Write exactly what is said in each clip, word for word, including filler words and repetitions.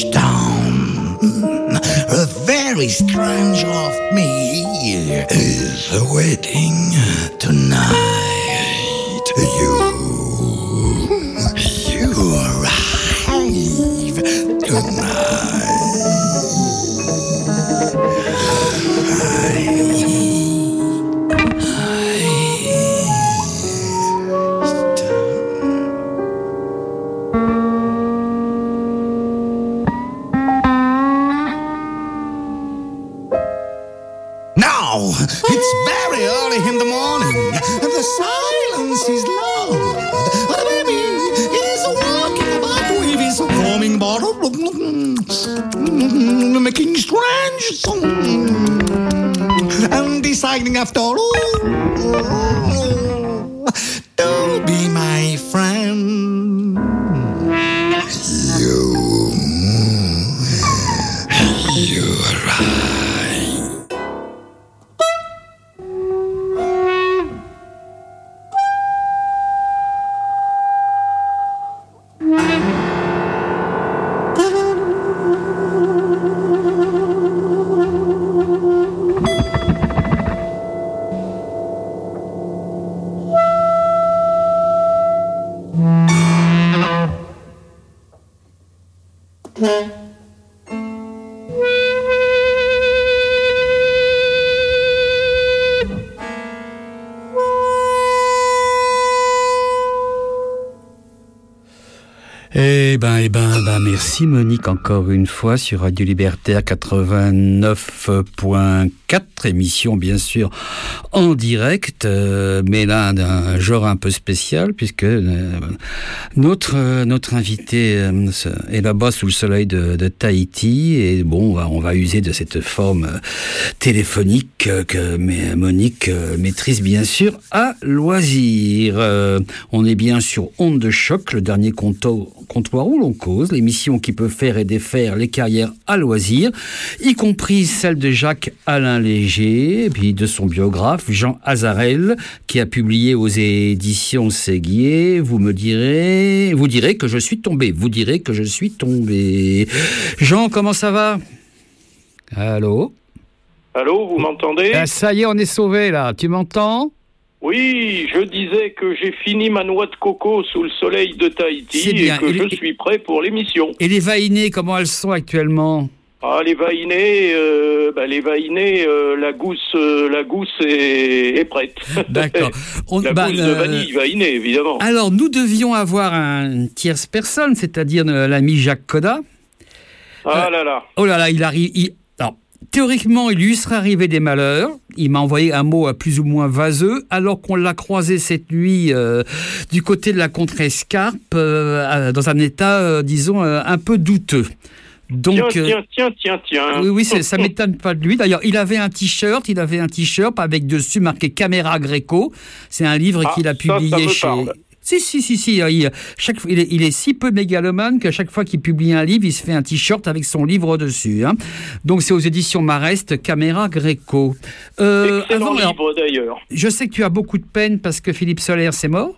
town. A very strange of me is waiting tonight. You, you arrive tonight. It's very early in the morning, and the silence is loud. The baby is walking about with his foaming bottle, making strange songs, and deciding after all to be my friend. You, you are right. Eh ben, eh ben, ben, merci Monique encore une fois sur Radio Libertaire quatre-vingt-neuf point quatre, émission bien sûr en direct, euh, mais là d'un genre un peu spécial puisque euh, notre euh, notre invité euh, est là-bas sous le soleil de, de Tahiti et bon, on va, on va user de cette forme euh, téléphonique euh, que mais, Monique euh, maîtrise bien sûr à loisir. Euh, on est bien sur Onde de Choc, le dernier compto comptoir où l'on cause, l'émission qui peut faire et défaire les carrières à loisir, y compris celle de Jacques-Alain Léger, et puis de son biographe Jean Azarel, qui a publié aux éditions Séguier. Vous me direz, vous direz que je suis tombé, vous direz que je suis tombé. Jean, comment ça va ? Allô ? Allô, vous m'entendez ? Ah, ça y est, on est sauvé là, tu m'entends ? Oui, je disais que j'ai fini ma noix de coco sous le soleil de Tahiti et que et je les... suis prêt pour l'émission. Et les vaïnées, comment elles sont actuellement ? Ah, les vaïnées, euh, bah, les vaïnées, euh, la gousse, euh, la gousse est, est prête. D'accord. On, la bah, gousse euh... de vanille vaïnée, évidemment. Alors, nous devions avoir un tierce personne, c'est-à-dire l'ami Jacques Coda. Ah euh, là là. Oh là là, il arrive... Il... Alors, théoriquement, il lui serait arrivé des malheurs. Il m'a envoyé un mot plus ou moins vaseux, alors qu'on l'a croisé cette nuit euh, du côté de la Contrescarpe, euh, dans un état, euh, disons, euh, un peu douteux. Donc, tiens, tiens, tiens, tiens, tiens. Oui, oui, ça m'étonne pas de lui. D'ailleurs, il avait un t-shirt, il avait un t-shirt avec dessus marqué Caméra Gréco. C'est un livre ah, qu'il a publié ça, ça chez... Parle. Si, si, si, si. Il, chaque, il, est, il est si peu mégalomane qu'à chaque fois qu'il publie un livre, il se fait un t-shirt avec son livre dessus. Hein. Donc, c'est aux éditions Marest, Caméra Gréco. Euh, Excellent avant, livre, alors, d'ailleurs. Je sais que tu as beaucoup de peine parce que Philippe Soler, c'est mort.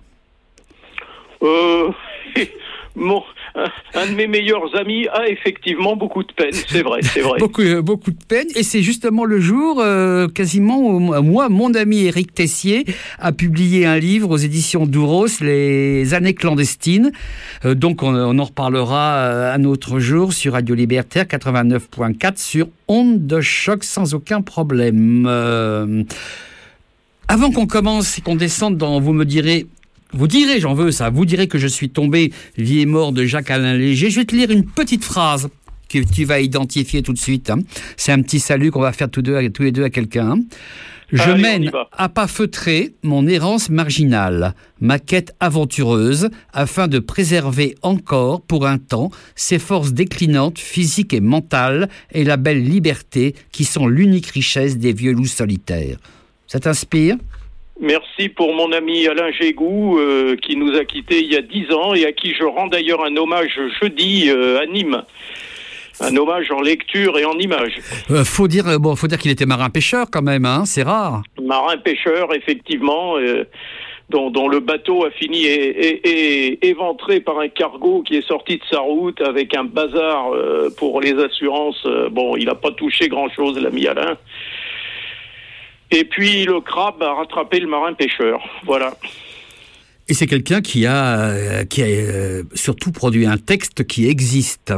Euh... Mon, un, un de mes meilleurs amis a effectivement beaucoup de peine, c'est vrai, c'est vrai. beaucoup, euh, beaucoup de peine, et c'est justement le jour, euh, quasiment, où moi, mon ami Éric Tessier a publié un livre aux éditions Douros, Les années clandestines. Euh, donc, on, on en reparlera euh, un autre jour sur Radio Libertaire quatre-vingt-neuf point quatre, sur Onde de Choc, sans aucun problème. Euh, avant qu'on commence et qu'on descende dans, vous me direz... Vous direz, j'en veux ça, vous direz que je suis tombé, vie et mort de Jacques-Alain Léger. Je vais te lire une petite phrase que tu vas identifier tout de suite. Hein. C'est un petit salut qu'on va faire tous, deux, tous les deux à quelqu'un. Hein. Je Allez, mène à pas feutrés mon errance marginale, ma quête aventureuse, afin de préserver encore, pour un temps, ces forces déclinantes, physiques et mentales, et la belle liberté qui sont l'unique richesse des vieux loups solitaires. Ça t'inspire ? Merci pour mon ami Alain Gégou, euh, qui nous a quittés il y a dix ans et à qui je rends d'ailleurs un hommage jeudi euh, à Nîmes. Un hommage en lecture et en images. Euh, faut dire, bon, faut dire qu'il était marin-pêcheur quand même, hein, c'est rare. Marin-pêcheur, effectivement. Euh, dont, dont le bateau a fini et, et, et éventré par un cargo qui est sorti de sa route avec un bazar euh, pour les assurances. Bon, il n'a pas touché grand-chose, l'ami Alain. Et puis le crabe a rattrapé le marin pêcheur. Voilà. Et c'est quelqu'un qui a, euh, qui a euh, surtout produit un texte qui existe.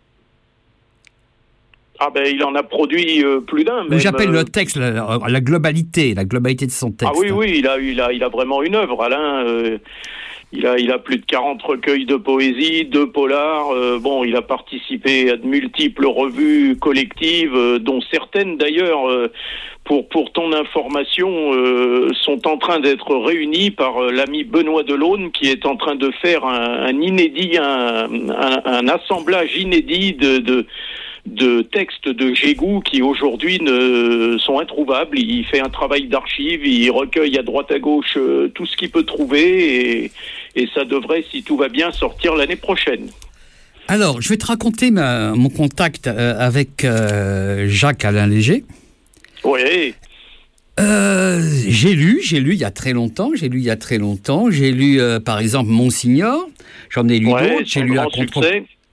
Ah ben, il en a produit euh, plus d'un. Même. J'appelle le texte, la, la globalité, la globalité de son texte. Ah oui, oui, il a, il a, il a vraiment une œuvre, Alain. Euh, il a, il a plus de quarante recueils de poésie, deux polars. Euh, bon, il a participé à de multiples revues collectives, euh, dont certaines d'ailleurs, euh, pour pour ton information, euh, sont en train d'être réunies par euh, l'ami Benoît Delaune, qui est en train de faire un, un inédit, un, un, un assemblage inédit de, de de textes de Gégou qui aujourd'hui ne sont introuvables. Il fait un travail d'archives, il recueille à droite à gauche euh, tout ce qu'il peut trouver et, et ça devrait, si tout va bien, sortir l'année prochaine. Alors, je vais te raconter ma, mon contact euh, avec euh, Jacques-Alain Léger. Oui. Euh, j'ai lu, j'ai lu il y a très longtemps, j'ai lu il y a très longtemps, j'ai lu euh, par exemple Monsignor, j'en ai lu ouais, d'autres, j'ai lu à contre... Comment ?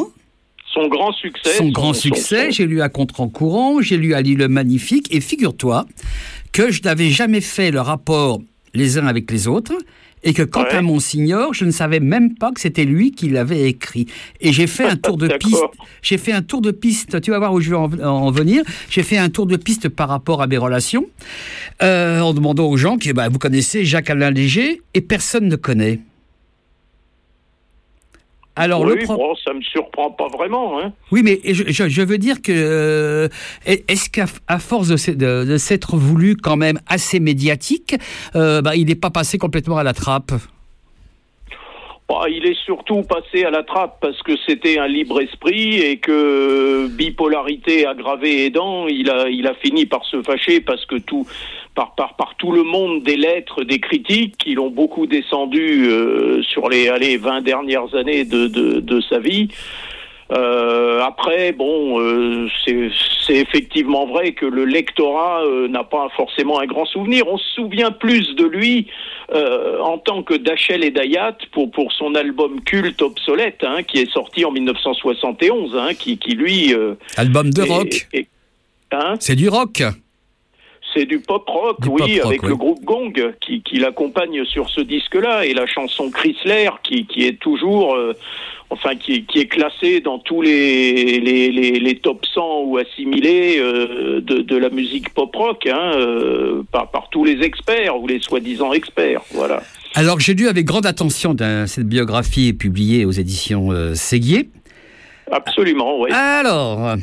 Son grand succès. Son, son grand succès, son... j'ai lu à Contre-en-Courant, j'ai lu à l'île Magnifique, et figure-toi que je n'avais jamais fait le rapport les uns avec les autres, et que quant ouais. à Monsignor, je ne savais même pas que c'était lui qui l'avait écrit. Et j'ai fait un tour de piste, j'ai fait un tour de piste, tu vas voir où je vais en, en venir, j'ai fait un tour de piste par rapport à mes relations, euh, en demandant aux gens, que, bah, vous connaissez Jacques-Alain Léger, et personne ne connaît. Alors, oui, le pro... bon, ça me surprend pas vraiment. Hein. Oui, mais je, je, je veux dire que euh, est-ce qu'à à force de, de, de s'être voulu quand même assez médiatique, euh, bah, il n'est pas passé complètement à la trappe? Bah, il est surtout passé à la trappe parce que c'était un libre esprit et que bipolarité aggravée aidant, il a, il a fini par se fâcher parce que tout, par, par, par tout le monde des lettres, des critiques qui l'ont beaucoup descendu euh, sur les allez, vingt dernières années de, de, de sa vie. Euh, après, bon, euh, c'est, c'est effectivement vrai que le lectorat euh, n'a pas forcément un grand souvenir. On se souvient plus de lui euh, en tant que Dachel et Dayat pour pour son album culte Obsolète, hein, qui est sorti en dix-neuf cent soixante et onze, hein, qui qui lui euh, album de est, rock. Est, hein c'est du rock. C'est du pop rock, du oui, pop avec rock, le oui. groupe Gong qui, qui l'accompagne sur ce disque-là et la chanson Chrysler qui, qui est toujours, euh, enfin qui, qui est classée dans tous les les, les, les top cent ou assimilés euh, de, de la musique pop rock, hein, euh, par, par tous les experts ou les soi-disant experts, voilà. Alors j'ai lu avec grande attention cette biographie publiée aux éditions euh, Séguier. Absolument, oui. Alors,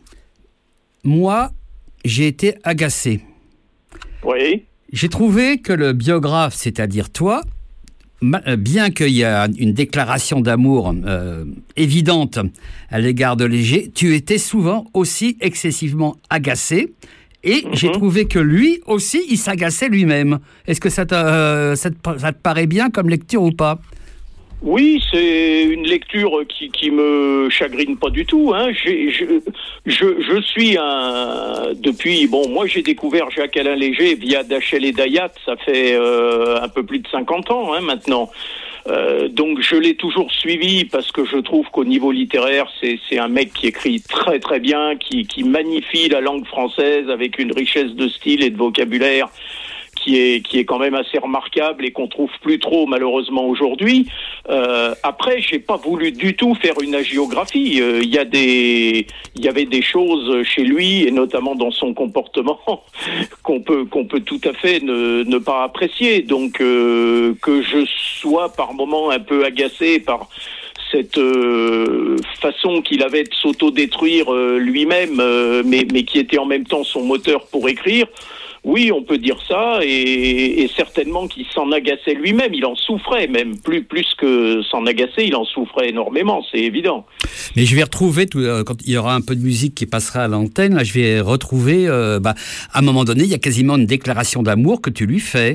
moi, j'ai été agacé. Oui. J'ai trouvé que le biographe, c'est-à-dire toi, bien qu'il y a une déclaration d'amour euh, évidente à l'égard de Léger, tu étais souvent aussi excessivement agacé. Et mm-hmm. j'ai trouvé que lui aussi, il s'agaçait lui-même. Est-ce que ça te, euh, ça te, ça te paraît bien comme lecture ou pas ? Oui, c'est une lecture qui qui me chagrine pas du tout. Hein. J'ai, je, je je suis un depuis bon moi j'ai découvert Jacques-Alain Léger via Dachel et Dayat, ça fait euh, un peu plus de cinquante ans hein, maintenant. Euh, donc je l'ai toujours suivi parce que je trouve qu'au niveau littéraire c'est c'est un mec qui écrit très très bien, qui qui magnifie la langue française avec une richesse de style et de vocabulaire qui est qui est quand même assez remarquable et qu'on trouve plus trop malheureusement aujourd'hui. Euh, après, j'ai pas voulu du tout faire une hagiographie. Il euh, y a des il y avait des choses chez lui et notamment dans son comportement qu'on peut qu'on peut tout à fait ne ne pas apprécier. Donc euh, que je sois par moments un peu agacé par cette euh, façon qu'il avait de s'auto-détruire euh, lui-même, euh, mais mais qui était en même temps son moteur pour écrire. Oui, on peut dire ça, et, et certainement qu'il s'en agaçait lui-même, il en souffrait même, plus plus que s'en agacer, il en souffrait énormément, c'est évident. Mais je vais retrouver, tout, euh, quand il y aura un peu de musique qui passera à l'antenne, là, je vais retrouver, euh, bah, à un moment donné, il y a quasiment une déclaration d'amour que tu lui fais.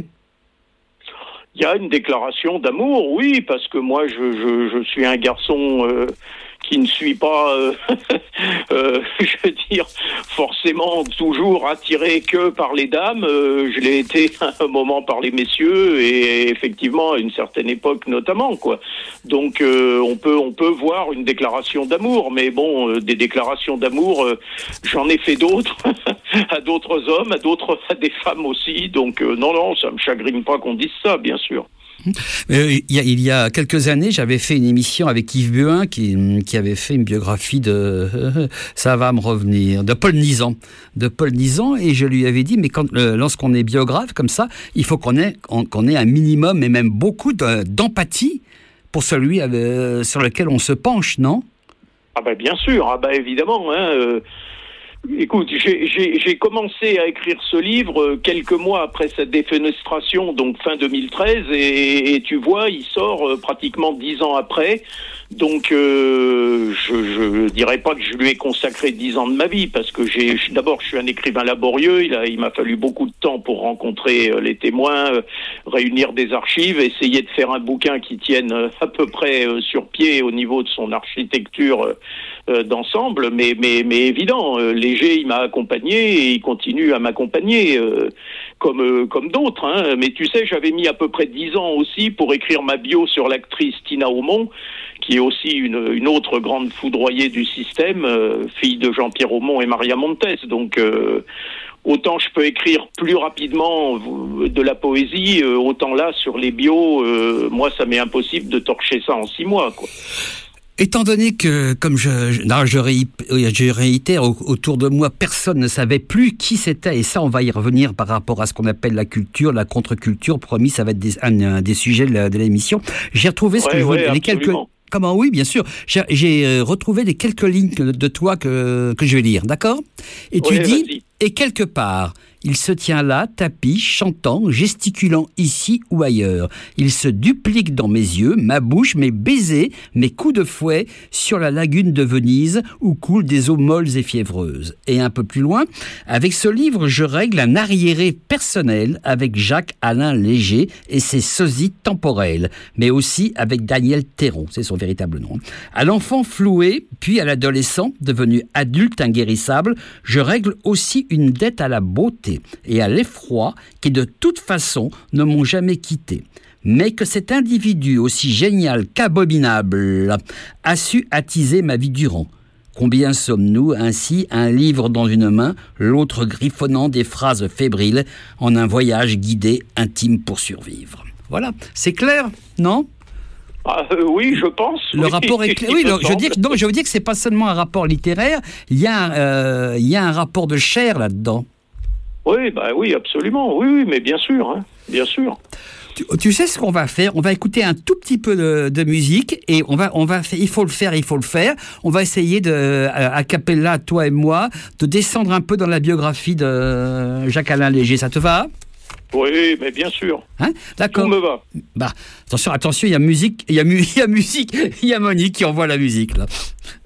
Il y a une déclaration d'amour, oui, parce que moi, je, je, je suis un garçon... Euh, qui ne suis pas, euh, euh, je veux dire, forcément toujours attiré que par les dames. Euh, je l'ai été à un moment par les messieurs et effectivement à une certaine époque notamment, quoi. Donc euh, on peut on peut voir une déclaration d'amour, mais bon, euh, des déclarations d'amour, euh, j'en ai fait d'autres à d'autres hommes, à d'autres à des femmes aussi. Donc euh, non non, ça me chagrine pas qu'on dise ça, bien sûr. Euh, il, y a, il y a quelques années, j'avais fait une émission avec Yves Buin qui, qui avait fait une biographie de euh, ça va me revenir de Paul Nizan, de Paul Nizan, et je lui avais dit mais quand euh, lorsqu'on est biographe comme ça, il faut qu'on ait qu'on, qu'on ait un minimum et même beaucoup de, d'empathie pour celui euh, sur lequel on se penche, non? Ah ben bien sûr, ah ben évidemment, hein. Euh... Écoute, j'ai, j'ai, j'ai commencé à écrire ce livre quelques mois après sa défenestration, donc fin deux mille treize, et, et tu vois, il sort pratiquement dix ans après. Donc, euh, je, je dirais pas que je lui ai consacré dix ans de ma vie, parce que j'ai, d'abord, je suis un écrivain laborieux. Il a, il m'a fallu beaucoup de temps pour rencontrer les témoins, euh, réunir des archives, essayer de faire un bouquin qui tienne à peu près euh, sur pied au niveau de son architecture euh, d'ensemble. Mais, mais, mais évident, euh, Léger, il m'a accompagné et il continue à m'accompagner, euh, comme, euh, comme d'autres. Hein. Mais tu sais, j'avais mis à peu près dix ans aussi pour écrire ma bio sur l'actrice Tina Aumont, qui est aussi une, une autre grande foudroyée du système, euh, fille de Jean-Pierre Aumont et Maria Montes. Donc, euh, autant je peux écrire plus rapidement de la poésie, euh, autant là, sur les bios, euh, moi, ça m'est impossible de torcher ça en six mois, quoi. Étant donné que, comme je, je, non, je, ré, je réitère, autour de moi, personne ne savait plus qui c'était, et ça, on va y revenir par rapport à ce qu'on appelle la culture, la contre-culture. Promis, ça va être des, un, un des sujets de, de l'émission. J'ai retrouvé ce ouais, que je ouais, voulais, les quelques... Comment? Oui, bien sûr. J'ai, j'ai retrouvé les quelques lignes de toi que, que je vais lire, d'accord? Et tu ouais, dis, vas-y. Et quelque part, il se tient là, tapis, chantant, gesticulant ici ou ailleurs. Il se duplique dans mes yeux, ma bouche, mes baisers, mes coups de fouet sur la lagune de Venise où coulent des eaux molles et fiévreuses. Et un peu plus loin, avec ce livre, je règle un arriéré personnel avec Jacques-Alain Léger et ses sosies temporelles, mais aussi avec Daniel Théron, c'est son véritable nom. À l'enfant floué, puis à l'adolescent, devenu adulte inguérissable, je règle aussi une dette à la beauté et à l'effroi qui de toute façon ne m'ont jamais quitté. Mais que cet individu aussi génial qu'abominable a su attiser ma vie durant. Combien sommes-nous ainsi, un livre dans une main, l'autre griffonnant des phrases fébriles en un voyage guidé intime pour survivre. Voilà, c'est clair, non ? Ah, euh, oui, je pense. Le oui. rapport est clair. Oui, le, je veux dire, donc, je veux dire que c'est pas seulement un rapport littéraire. Il y a, euh, il y a un rapport de chair là-dedans. Oui, bah oui, absolument. Oui, oui, mais bien sûr, hein, bien sûr. Tu, tu sais ce qu'on va faire? On va écouter un tout petit peu de, de musique et on va, on va, il faut le faire, il faut le faire. On va essayer de, a cappella, toi et moi, de descendre un peu dans la biographie de Jacques-Alain Léger. Ça te va? Oui, mais bien sûr. Hein? D'accord. Tout me va. Bah, attention, attention, il y a musique, il y a, mu- il y a musique, il y a Monique qui envoie la musique, là.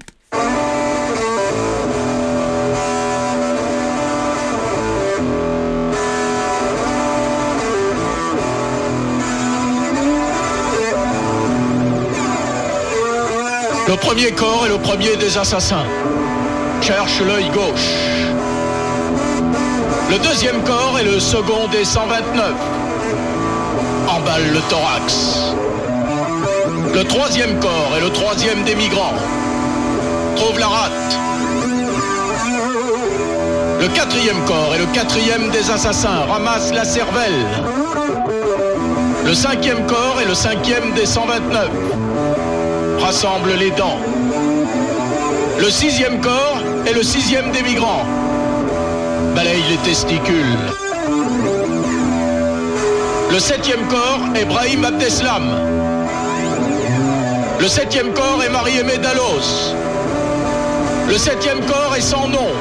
Le premier corps est le premier des assassins. Cherche l'œil gauche. Le deuxième corps est le second des cent vingt-neuf. Emballe le thorax. Le troisième corps est le troisième des migrants. Trouve la rate. Le quatrième corps est le quatrième des assassins. Ramasse la cervelle. Le cinquième corps est le cinquième des cent vingt-neuf. Rassemble les dents. Le sixième corps est le sixième des migrants. Balaye les testicules. Le septième corps est Brahim Abdeslam. Le septième corps est Marie-Aimée Dallos. Le septième corps est sans nom.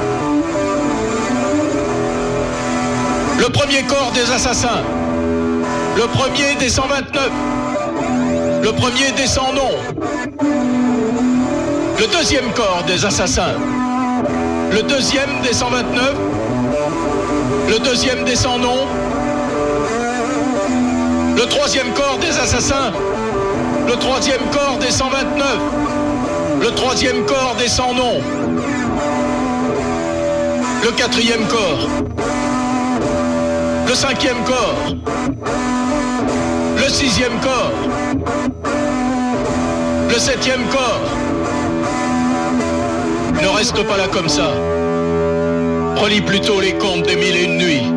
Le premier corps des assassins. Le premier des cent vingt-neuf. Le premier des sans nom. Le deuxième corps des assassins. Le deuxième des cent vingt-neuf. Le deuxième des sans nom. Le troisième corps des assassins. Le troisième corps des cent vingt-neuf. Le troisième corps des sans noms. Le quatrième corps. Le cinquième corps. Le sixième corps. Le septième corps. Ne reste pas là comme ça. Relis plutôt les contes des mille et une nuits.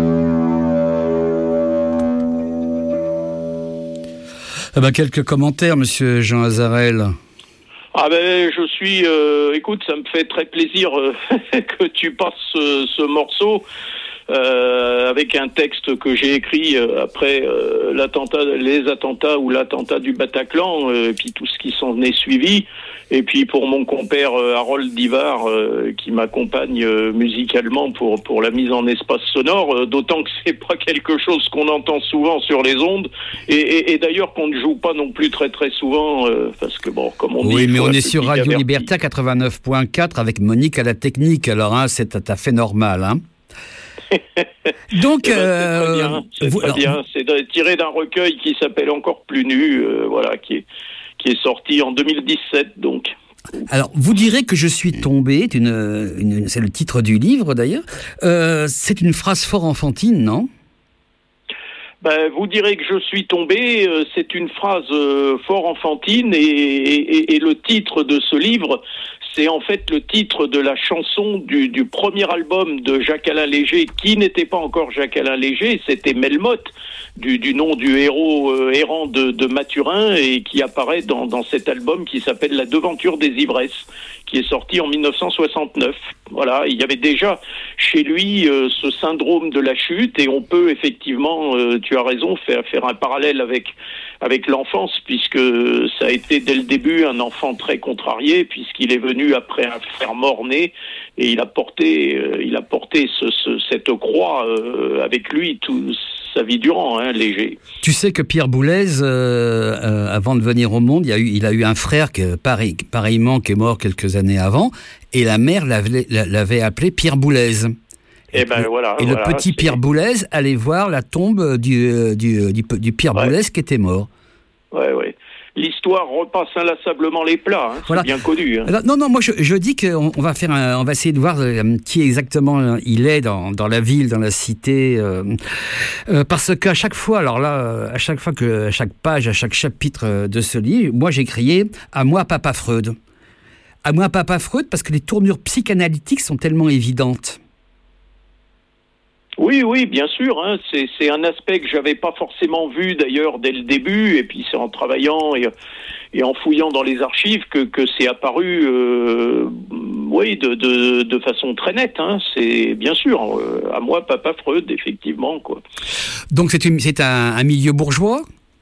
Eh ben, quelques commentaires, monsieur Jean Azarel. Ah ben, je suis... Euh, écoute, ça me fait très plaisir euh, que tu passes ce, ce morceau euh, avec un texte que j'ai écrit euh, après euh, l'attentat, les attentats ou l'attentat du Bataclan, euh, et puis tout ce qui s'en est suivi. Et puis pour mon compère euh, Harold Divard, euh, qui m'accompagne euh, musicalement pour pour la mise en espace sonore, euh, d'autant que c'est pas quelque chose qu'on entend souvent sur les ondes, et, et, et d'ailleurs qu'on ne joue pas non plus très très souvent, euh, parce que bon, comme on dit... Oui, mais on est sur Radio Libertaire quatre-vingt-neuf point quatre avec Monique à la technique, alors hein, c'est tout à fait normal, hein. Donc, eh ben, euh, c'est très bien, c'est, vous, très alors, bien. C'est tiré d'un recueil qui s'appelle Encore plus nu, euh, voilà, qui est qui est sorti en deux mille dix-sept, donc. Alors, vous direz que je suis tombé, une, une, c'est le titre du livre d'ailleurs. Euh, c'est une phrase fort enfantine, non ? Ben, vous direz que je suis tombé, euh, c'est une phrase euh, fort enfantine, et, et, et le titre de ce livre, c'est en fait le titre de la chanson du, du premier album de Jacques-Alain Léger, qui n'était pas encore Jacques-Alain Léger, c'était Melmoth, du, du nom du héros euh, errant de, de Mathurin, et qui apparaît dans, dans cet album qui s'appelle La Devanture des Ivresses, qui est sorti en dix-neuf cent soixante-neuf. Voilà, il y avait déjà chez lui euh, ce syndrome de la chute, et on peut effectivement, euh, tu as raison, faire, faire un parallèle avec, avec l'enfance, puisque ça a été dès le début un enfant très contrarié, puisqu'il est venu après un frère mort-né, et il a porté, euh, il a porté ce, ce, cette croix euh, avec lui toute sa vie durant, hein, Léger. Tu sais que Pierre Boulez, euh, euh, avant de venir au monde, il a eu, il a eu un frère que, pareil, pareillement qui est mort quelques années avant, et la mère l'avait, l'avait appelé Pierre Boulez. Et, et, ben, le, voilà, et voilà, le petit c'est... Pierre Boulez allait voir la tombe du, du, du, du Pierre ouais. Boulez qui était mort. Ouais, ouais. L'histoire repasse inlassablement les plats, hein, voilà. C'est bien connu. Hein. Alors, non, non, moi je, je dis qu'on on va faire, un, on va essayer de voir euh, qui exactement il est dans, dans la ville, dans la cité, euh, euh, parce qu'à chaque fois, alors là, à chaque fois que, à chaque page, à chaque chapitre de ce livre, moi j'ai crié à moi Papa Freud, à moi Papa Freud, parce que les tournures psychanalytiques sont tellement évidentes. Oui, oui, bien sûr. Hein. C'est, c'est un aspect que j'avais pas forcément vu d'ailleurs dès le début, et puis c'est en travaillant et, et en fouillant dans les archives que, que c'est apparu, euh, oui, de, de, de façon très nette. Hein. C'est bien sûr euh, à moi, Papa Freud, effectivement, quoi. Donc c'est, une, c'est un, un milieu bourgeois ?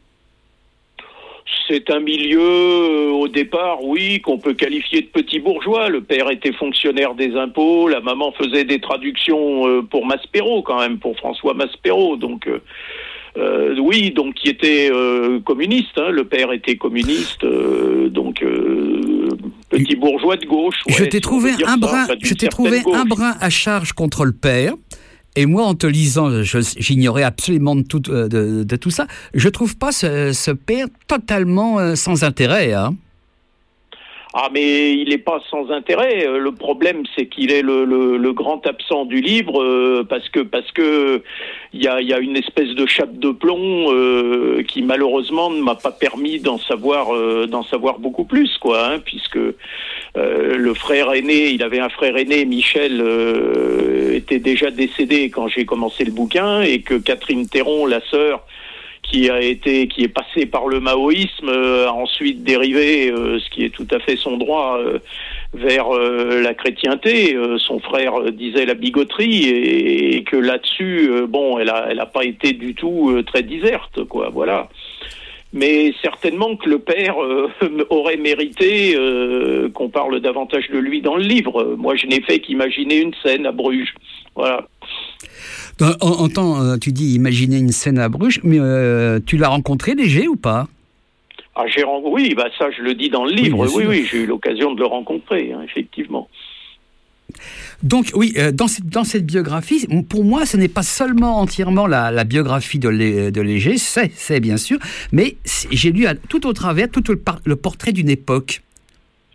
C'est un milieu, euh, au départ, oui, qu'on peut qualifier de petit bourgeois. Le père était fonctionnaire des impôts, la maman faisait des traductions euh, pour Maspero, quand même, pour François Maspero. Donc, euh, euh, oui, donc qui était euh, communiste. Hein, le père était communiste, euh, donc euh, petit bourgeois de gauche. Ouais, je t'ai si trouvé un brin, je t'ai trouvé un brin à charge contre le père. Et moi, en te lisant, je, j'ignorais absolument de tout, de, de tout ça. Je trouve pas ce, ce père totalement euh, sans intérêt, hein. Ah, mais il n'est pas sans intérêt. Le problème, c'est qu'il est le, le, le grand absent du livre, euh, parce que parce que il y a, y a une espèce de chape de plomb euh, qui malheureusement ne m'a pas permis d'en savoir euh, d'en savoir beaucoup plus, quoi, hein, puisque euh, le frère aîné, il avait un frère aîné, Michel, euh, était déjà décédé quand j'ai commencé le bouquin, et que Catherine Théron, la sœur, qui a été, qui est passé par le maoïsme, euh, a ensuite dérivé, euh, ce qui est tout à fait son droit, euh, vers euh, la chrétienté. Euh, son frère euh, disait la bigoterie, et, et que là-dessus, euh, bon, elle a, elle a pas été du tout euh, très diserte, quoi. Voilà. Mais certainement que le père euh, aurait mérité euh, qu'on parle davantage de lui dans le livre. Moi, je n'ai fait qu'imaginer une scène à Bruges. Voilà. En, en temps, tu dis imaginer une scène à Bruges, mais euh, tu l'as rencontré Léger ou pas ? Ah, j'ai rencontré, oui, bah ça je le dis dans le livre, oui, oui, oui, j'ai eu l'occasion de le rencontrer, hein, effectivement. Donc oui, euh, dans, cette, dans cette biographie, pour moi, ce n'est pas seulement entièrement la, la biographie de, Lé, de Léger, c'est, c'est bien sûr, mais j'ai lu à, tout au travers tout le, le portrait d'une époque.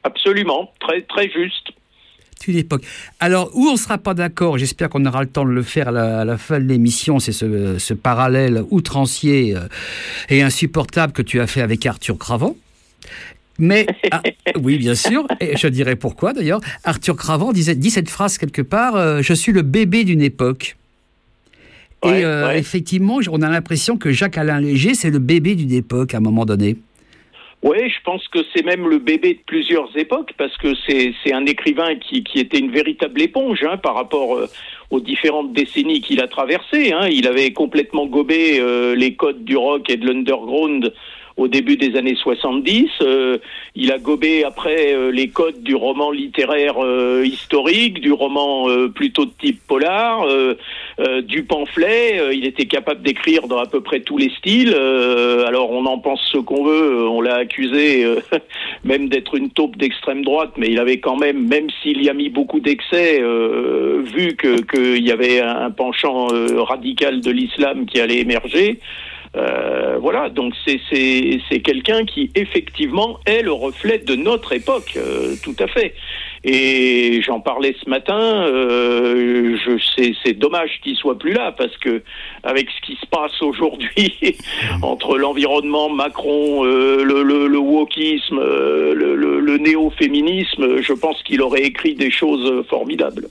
absolument, très, très juste. Une époque. Alors, où on ne sera pas d'accord, j'espère qu'on aura le temps de le faire à la, à la fin de l'émission, c'est ce, ce parallèle outrancier euh, et insupportable que tu as fait avec Arthur Cravant. Mais, ah, oui, bien sûr, et je dirais pourquoi d'ailleurs. Arthur Cravant disait, dit cette phrase quelque part, euh, je suis le bébé d'une époque. Ouais, et euh, ouais. effectivement, on a l'impression que Jacques-Alain Léger, c'est le bébé d'une époque à un moment donné. Oui, je pense que c'est même le bébé de plusieurs époques, parce que c'est, c'est un écrivain qui, qui était une véritable éponge hein, par rapport euh, aux différentes décennies qu'il a traversées. Hein. Il avait complètement gobé euh, les codes du rock et de l'underground au début des années soixante-dix. Euh, il a gobé après euh, les codes du roman littéraire euh, historique, du roman euh, plutôt de type polar, euh, euh, du pamphlet. Euh, il était capable d'écrire dans à peu près tous les styles. Euh, alors on en pense ce qu'on veut. On l'a accusé euh, même d'être une taupe d'extrême droite, mais il avait quand même, même s'il y a mis beaucoup d'excès, euh, vu que qu'il y avait un penchant euh, radical de l'islam qui allait émerger. Euh, voilà, donc c'est, c'est, c'est quelqu'un qui effectivement est le reflet de notre époque, euh, tout à fait. Et j'en parlais ce matin, euh, je, c'est, c'est dommage qu'il soit plus là, parce que avec ce qui se passe aujourd'hui entre l'environnement, Macron, euh, le, le, le wokisme, euh, le, le, le néo-féminisme, je pense qu'il aurait écrit des choses formidables.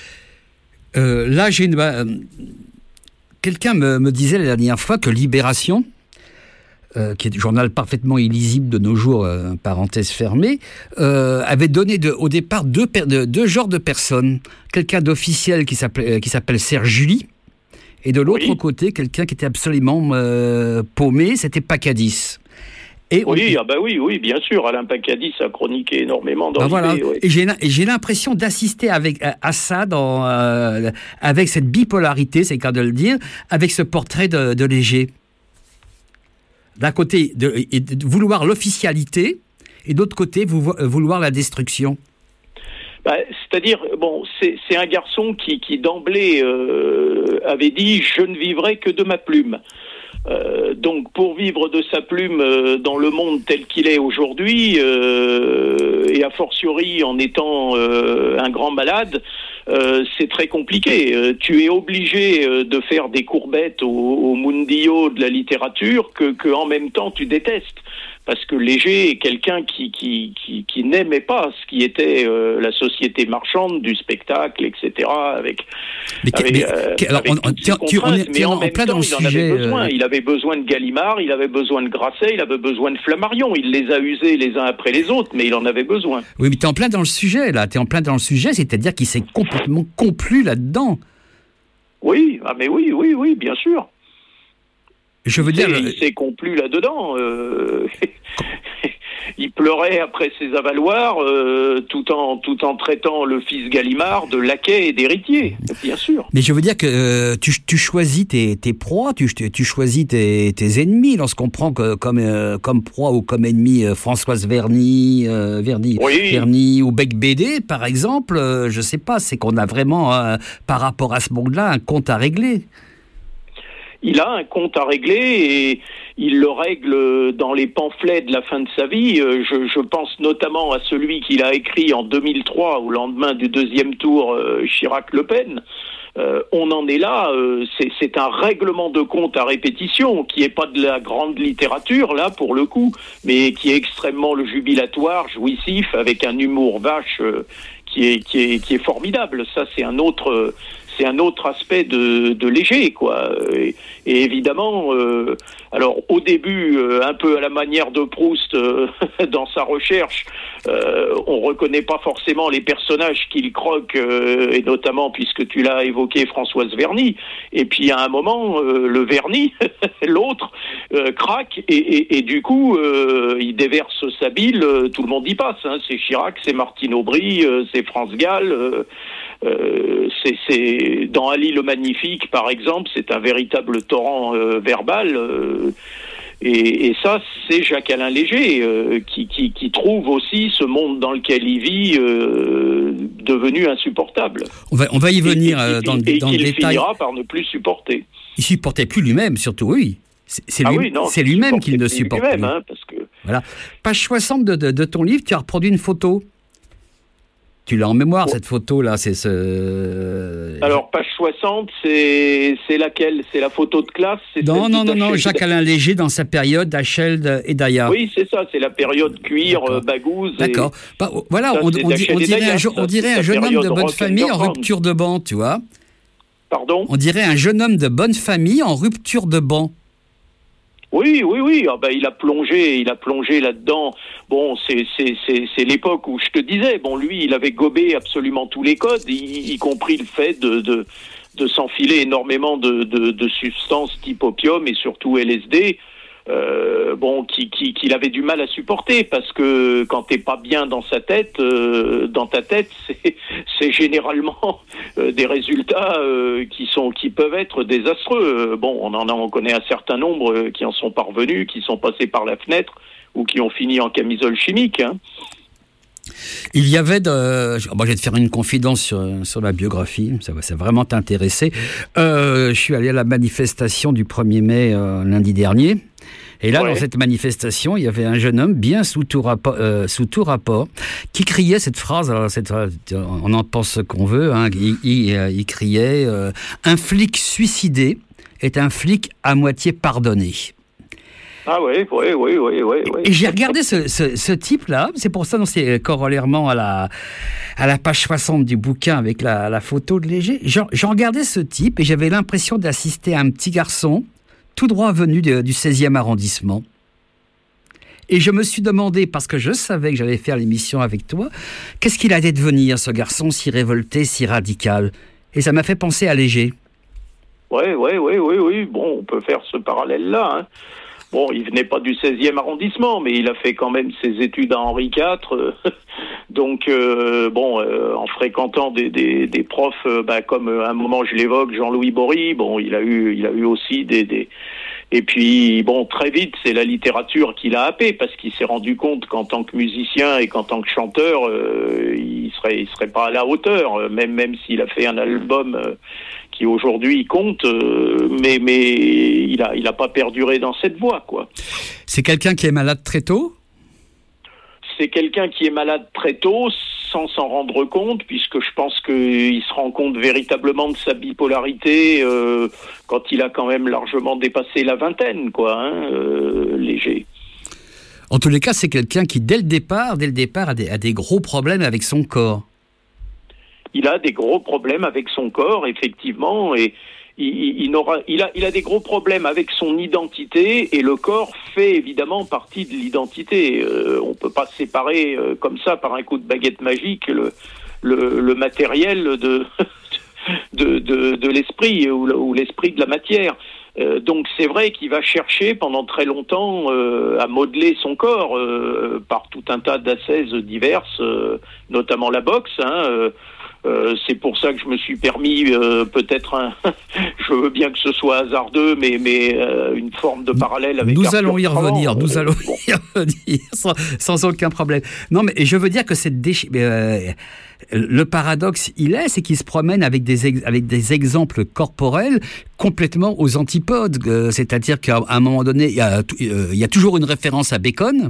Euh, là, j'ai une... Euh... Quelqu'un me, me disait la dernière fois que Libération, euh, qui est un journal parfaitement illisible de nos jours, euh, parenthèse fermée, euh, avait donné de, au départ deux, per, de, deux genres de personnes. Quelqu'un d'officiel qui s'appelle, qui s'appelle Serge Julie, et de l'autre oui. côté, quelqu'un qui était absolument euh, paumé, c'était Pacadis. Et oui, on... ah bah oui, oui, bien sûr. Alain Pacadis a chroniqué énormément dans ben voilà. l'idée. Oui. Et j'ai, et j'ai l'impression d'assister avec, à, à ça, dans, euh, avec cette bipolarité, c'est le cas de le dire, avec ce portrait de, de Léger. D'un côté, de, de vouloir l'officialité, et d'autre côté, vouloir la destruction. Bah, c'est-à-dire, bon, c'est, c'est un garçon qui, qui d'emblée euh, avait dit « je ne vivrai que de ma plume ». Euh, donc pour vivre de sa plume euh, dans le monde tel qu'il est aujourd'hui, euh, et a fortiori en étant euh, un grand malade, euh, c'est très compliqué. Euh, tu es obligé euh, de faire des courbettes au, au mundillo de la littérature que, que en même temps tu détestes. Parce que Léger est quelqu'un qui, qui, qui, qui n'aimait pas ce qui était euh, la société marchande du spectacle, et cetera. Avec, mais, avec, mais euh, alors, avec on, tu, tu, on est, mais en, en même plein temps, dans le il en sujet, avait besoin. Euh... Il avait besoin de Gallimard, il avait besoin de Grasset, il avait besoin de Flammarion. Il les a usés les uns après les autres, mais il en avait besoin. Oui, mais t'es en plein dans le sujet, là. T'es en plein dans le sujet, c'est-à-dire qu'il s'est complètement complu là-dedans. Oui, ah mais oui, oui, oui, bien sûr. Je veux dire, il s'est complu là-dedans. Euh... il pleurait après ses avaloirs, euh, tout en tout en traitant le fils Gallimard de laquais et d'héritier, bien sûr. Mais je veux dire que euh, tu, tu choisis tes, tes proies, tu, tu choisis tes, tes ennemis. Lorsqu'on prend que, comme euh, comme proie ou comme ennemi euh, Françoise Verny, euh, Verny, oui. Verny ou Bec Bédé, par exemple, euh, je sais pas, c'est qu'on a vraiment, euh, par rapport à ce monde-là, un compte à régler. Il a un compte à régler et il le règle dans les pamphlets de la fin de sa vie. Je, je pense notamment à celui qu'il a écrit en deux mille trois, au lendemain du deuxième tour euh, Chirac-Le Pen. Euh, on en est là, euh, c'est, c'est un règlement de compte à répétition qui est pas de la grande littérature, là, pour le coup, mais qui est extrêmement le jubilatoire, jouissif, avec un humour vache euh, qui est, qui est, qui est formidable. Ça, c'est un autre... Euh, c'est un autre aspect de, de Léger, quoi. Et, et évidemment, euh, alors au début, euh, un peu à la manière de Proust, euh, dans sa recherche, euh, on reconnaît pas forcément les personnages qu'il croque, euh, et notamment, puisque tu l'as évoqué, Françoise Verny. Et puis à un moment, euh, le Verny, l'autre, euh, craque, et, et, et du coup, euh, il déverse sa bile, euh, tout le monde y passe. Hein. C'est Chirac, c'est Martine Aubry, euh, c'est France Gall, euh, euh, c'est, c'est dans Ali le Magnifique, par exemple, c'est un véritable torrent euh, verbal. Euh, et, et ça, c'est Jacques-Alain Léger euh, qui, qui, qui trouve aussi ce monde dans lequel il vit euh, devenu insupportable. On va, on va y venir et, euh, dans, et, dans et le détail. Il finira par ne plus supporter. Il supportait plus lui-même, surtout, oui. C'est, c'est, ah lui, oui, non, c'est lui-même qu'il ne supporte lui-même, plus. Hein, parce que Voilà. Page soixante de, de, de ton livre, tu as reproduit une photo. Tu l'as en mémoire, cette photo-là, c'est ce... Alors, page soixante, c'est, c'est laquelle ? C'est la photo de classe ? C'est Non, non, non, non, Jacques-Alain Léger dans sa période d'Achelde et Daya. Oui, c'est ça, c'est la période cuir, euh, bagouze. D'accord. Et... Bah, voilà, ça, on, on, on, on dirait un, on dirait un jeune homme de bonne famille en rupture de banc, tu vois. Pardon ? On dirait un jeune homme de bonne famille en rupture de banc. Oui, oui, oui. Ah ben, il a plongé, il a plongé là-dedans. Bon, c'est, c'est, c'est, c'est l'époque où je te disais. Bon, lui, il avait gobé absolument tous les codes, y, y compris le fait de, de, de s'enfiler énormément de, de, de substances type opium et surtout L S D. Euh, bon, qui, qui, qu'il avait du mal à supporter parce que quand t'es pas bien dans sa tête, euh, dans ta tête, c'est, c'est généralement euh, des résultats euh, qui sont, qui peuvent être désastreux. Bon, on en a, on connaît un certain nombre euh, qui en sont parvenus, qui sont passés par la fenêtre ou qui ont fini en camisole chimique. Hein. Il y avait de... Bon, je vais te faire une confidence sur, sur ma biographie, ça va, ça va vraiment t'intéresser. Euh, je suis allé à la manifestation du premier mai euh, lundi dernier. Et là, ouais. Dans cette manifestation, il y avait un jeune homme bien sous tout rapport, euh, sous tout rapport qui criait cette phrase. Alors cette, on en pense ce qu'on veut. Hein, il, il, il criait euh, « Un flic suicidé est un flic à moitié pardonné ». Ah oui, oui, oui, oui, oui. Et j'ai regardé ce, ce, ce type-là, c'est pour ça, donc c'est corollairement à la, à la page soixante du bouquin avec la, la photo de Léger. J'en, j'en regardais ce type et j'avais l'impression d'assister à un petit garçon tout droit venu de, du seizième arrondissement. Et je me suis demandé, parce que je savais que j'allais faire l'émission avec toi, qu'est-ce qu'il allait devenir, ce garçon si révolté, si radical ? Et ça m'a fait penser à Léger. Oui, oui, oui, oui, oui. Bon, on peut faire ce parallèle-là, hein. Bon, il venait pas du seizième arrondissement, mais il a fait quand même ses études à Henri quatre. Euh, donc, euh, bon, euh, en fréquentant des, des, des profs, euh, bah, comme euh, à un moment je l'évoque, Jean-Louis Bory, bon, il a eu, il a eu aussi des, des... Et puis, bon, très vite, c'est la littérature qui l'a happé, parce qu'il s'est rendu compte qu'en tant que musicien et qu'en tant que chanteur, euh, il serait, il serait pas à la hauteur, même, même s'il a fait un album euh, qui aujourd'hui compte, euh, mais, mais il a, il a pas perduré dans cette voie, quoi. C'est quelqu'un qui est malade très tôt ? C'est quelqu'un qui est malade très tôt, sans s'en rendre compte, puisque je pense qu'il se rend compte véritablement de sa bipolarité euh, quand il a quand même largement dépassé la vingtaine, quoi, hein, euh, Léger. En tous les cas, c'est quelqu'un qui, dès le départ, dès le départ, a des, a des gros problèmes avec son corps. Il a des gros problèmes avec son corps, effectivement, et il, il, il, aura, il, a, il a des gros problèmes avec son identité, et le corps fait évidemment partie de l'identité. Euh, on ne peut pas séparer euh, comme ça, par un coup de baguette magique, le, le, le matériel de, de, de, de l'esprit, ou, ou l'esprit de la matière. Euh, donc c'est vrai qu'il va chercher pendant très longtemps euh, à modeler son corps euh, par tout un tas d'ascèses diverses, euh, notamment la boxe, hein, euh, Euh, c'est pour ça que je me suis permis euh, peut-être un je veux bien que ce soit hasardeux, mais mais euh, une forme de parallèle avec nous Arthur allons y revenir Travant, nous euh, allons bon. y revenir sans, sans aucun problème. Non, mais je veux dire que cette déch... euh, le paradoxe il est c'est qu'il se promène avec des ex... avec des exemples corporels complètement aux antipodes, euh, c'est-à-dire qu'à un moment donné il y a euh, il y a toujours une référence à Bacon.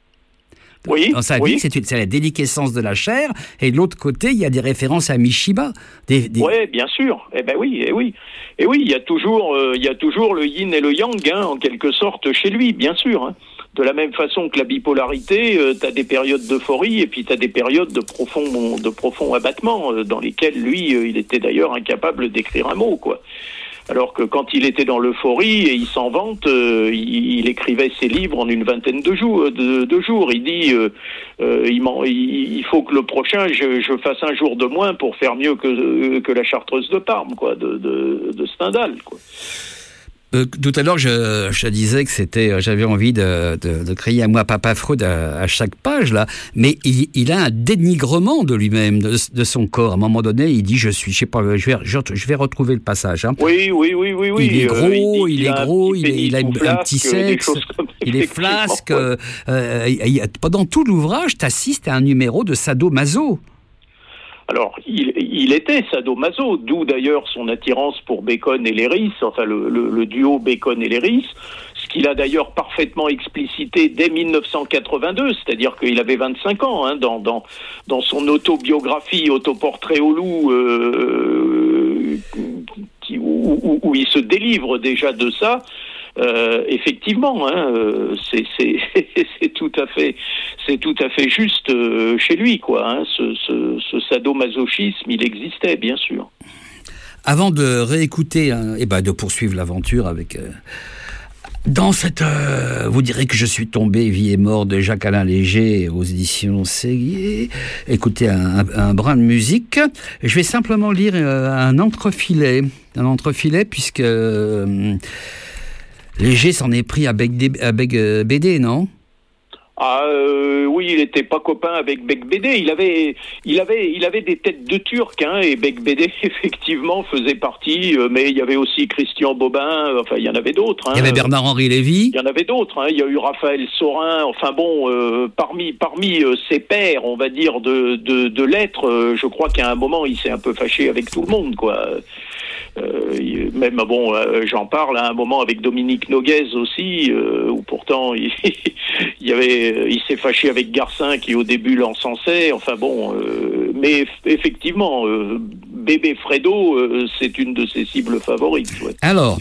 Oui, dans sa oui. vie, c'est, une, c'est la déliquescence de la chair, et de l'autre côté, il y a des références à Mishiba. Des, des... Oui, bien sûr. Eh ben oui, eh oui, et oui, il y a toujours, euh, il y a toujours le yin et le yang, hein, en quelque sorte, chez lui, bien sûr. Hein. De la même façon que la bipolarité, euh, tu as des périodes d'euphorie et puis tu as des périodes de profond, de profond abattement, euh, dans lesquelles lui, euh, il était d'ailleurs incapable d'écrire un mot, quoi. Alors que quand il était dans l'euphorie, et il s'en vante, euh, il, il écrivait ses livres en une vingtaine de jours. De, de jours. Il dit, euh, euh, il, il, il faut que le prochain, je, je fasse un jour de moins pour faire mieux que, que la Chartreuse de Parme, quoi, de, de, de Stendhal, quoi. Euh, tout à l'heure, je, je te disais que c'était, j'avais envie de, de, de crier à moi Papa Freud à, à chaque page, là, mais il, il a un dénigrement de lui-même, de, de son corps. À un moment donné, il dit, je suis, je sais pas, je vais, je, je vais retrouver le passage. Hein. Oui, oui, oui, oui, oui. Il est gros, euh, il, il, il est gros, il, il a un, flasque, un petit sexe, il est flasque. Euh, euh, il, pendant tout l'ouvrage, t'assistes à un numéro de sadomaso. Alors, il, il était sadomaso, d'où d'ailleurs son attirance pour Bacon et Léris, enfin le, le, le duo Bacon et Léris, ce qu'il a d'ailleurs parfaitement explicité dès dix-neuf cent quatre-vingt-deux, c'est-à-dire qu'il avait vingt-cinq ans, hein, dans, dans, dans son autobiographie, autoportrait au loup, euh, qui, où, où, où il se délivre déjà de ça. Euh, effectivement, hein, euh, c'est, c'est, c'est tout à fait, c'est tout à fait juste euh, chez lui, quoi. Hein, ce, ce, ce sadomasochisme, il existait, bien sûr. Avant de réécouter, hein, et ben de poursuivre l'aventure avec. Euh, dans cette, euh, vous direz que je suis tombé, vie et mort de Jacques-Alain Léger aux éditions Séguier. Écoutez un, un, un brin de musique. Je vais simplement lire euh, un entrefilet, un entrefilet puisque. Euh, Léger s'en est pris avec, avec euh, B D, non ? Ah euh, oui, il n'était pas copain avec Bek-Bédé. Il avait, il avait, il avait des têtes de Turc, hein, et Bek-Bédé effectivement faisait partie. Euh, mais il y avait aussi Christian Bobin. Euh, enfin, il y en avait d'autres. Hein. Il y avait Bernard-Henri Lévy. Il y en avait d'autres. Hein. Il y a eu Raphaël Saurin. Enfin bon, euh, parmi parmi euh, ses pairs, on va dire de de, de lettres, euh, je crois qu'à un moment, il s'est un peu fâché avec tout le monde, quoi. Euh, même bon, euh, j'en parle à un moment avec Dominique Noguez aussi, euh, où pourtant il, il y avait, il s'est fâché avec Garcin qui au début l'encensait. Enfin bon, euh, mais effectivement, euh, bébé Fredo, euh, c'est une de ses cibles favorites. Ouais. Alors,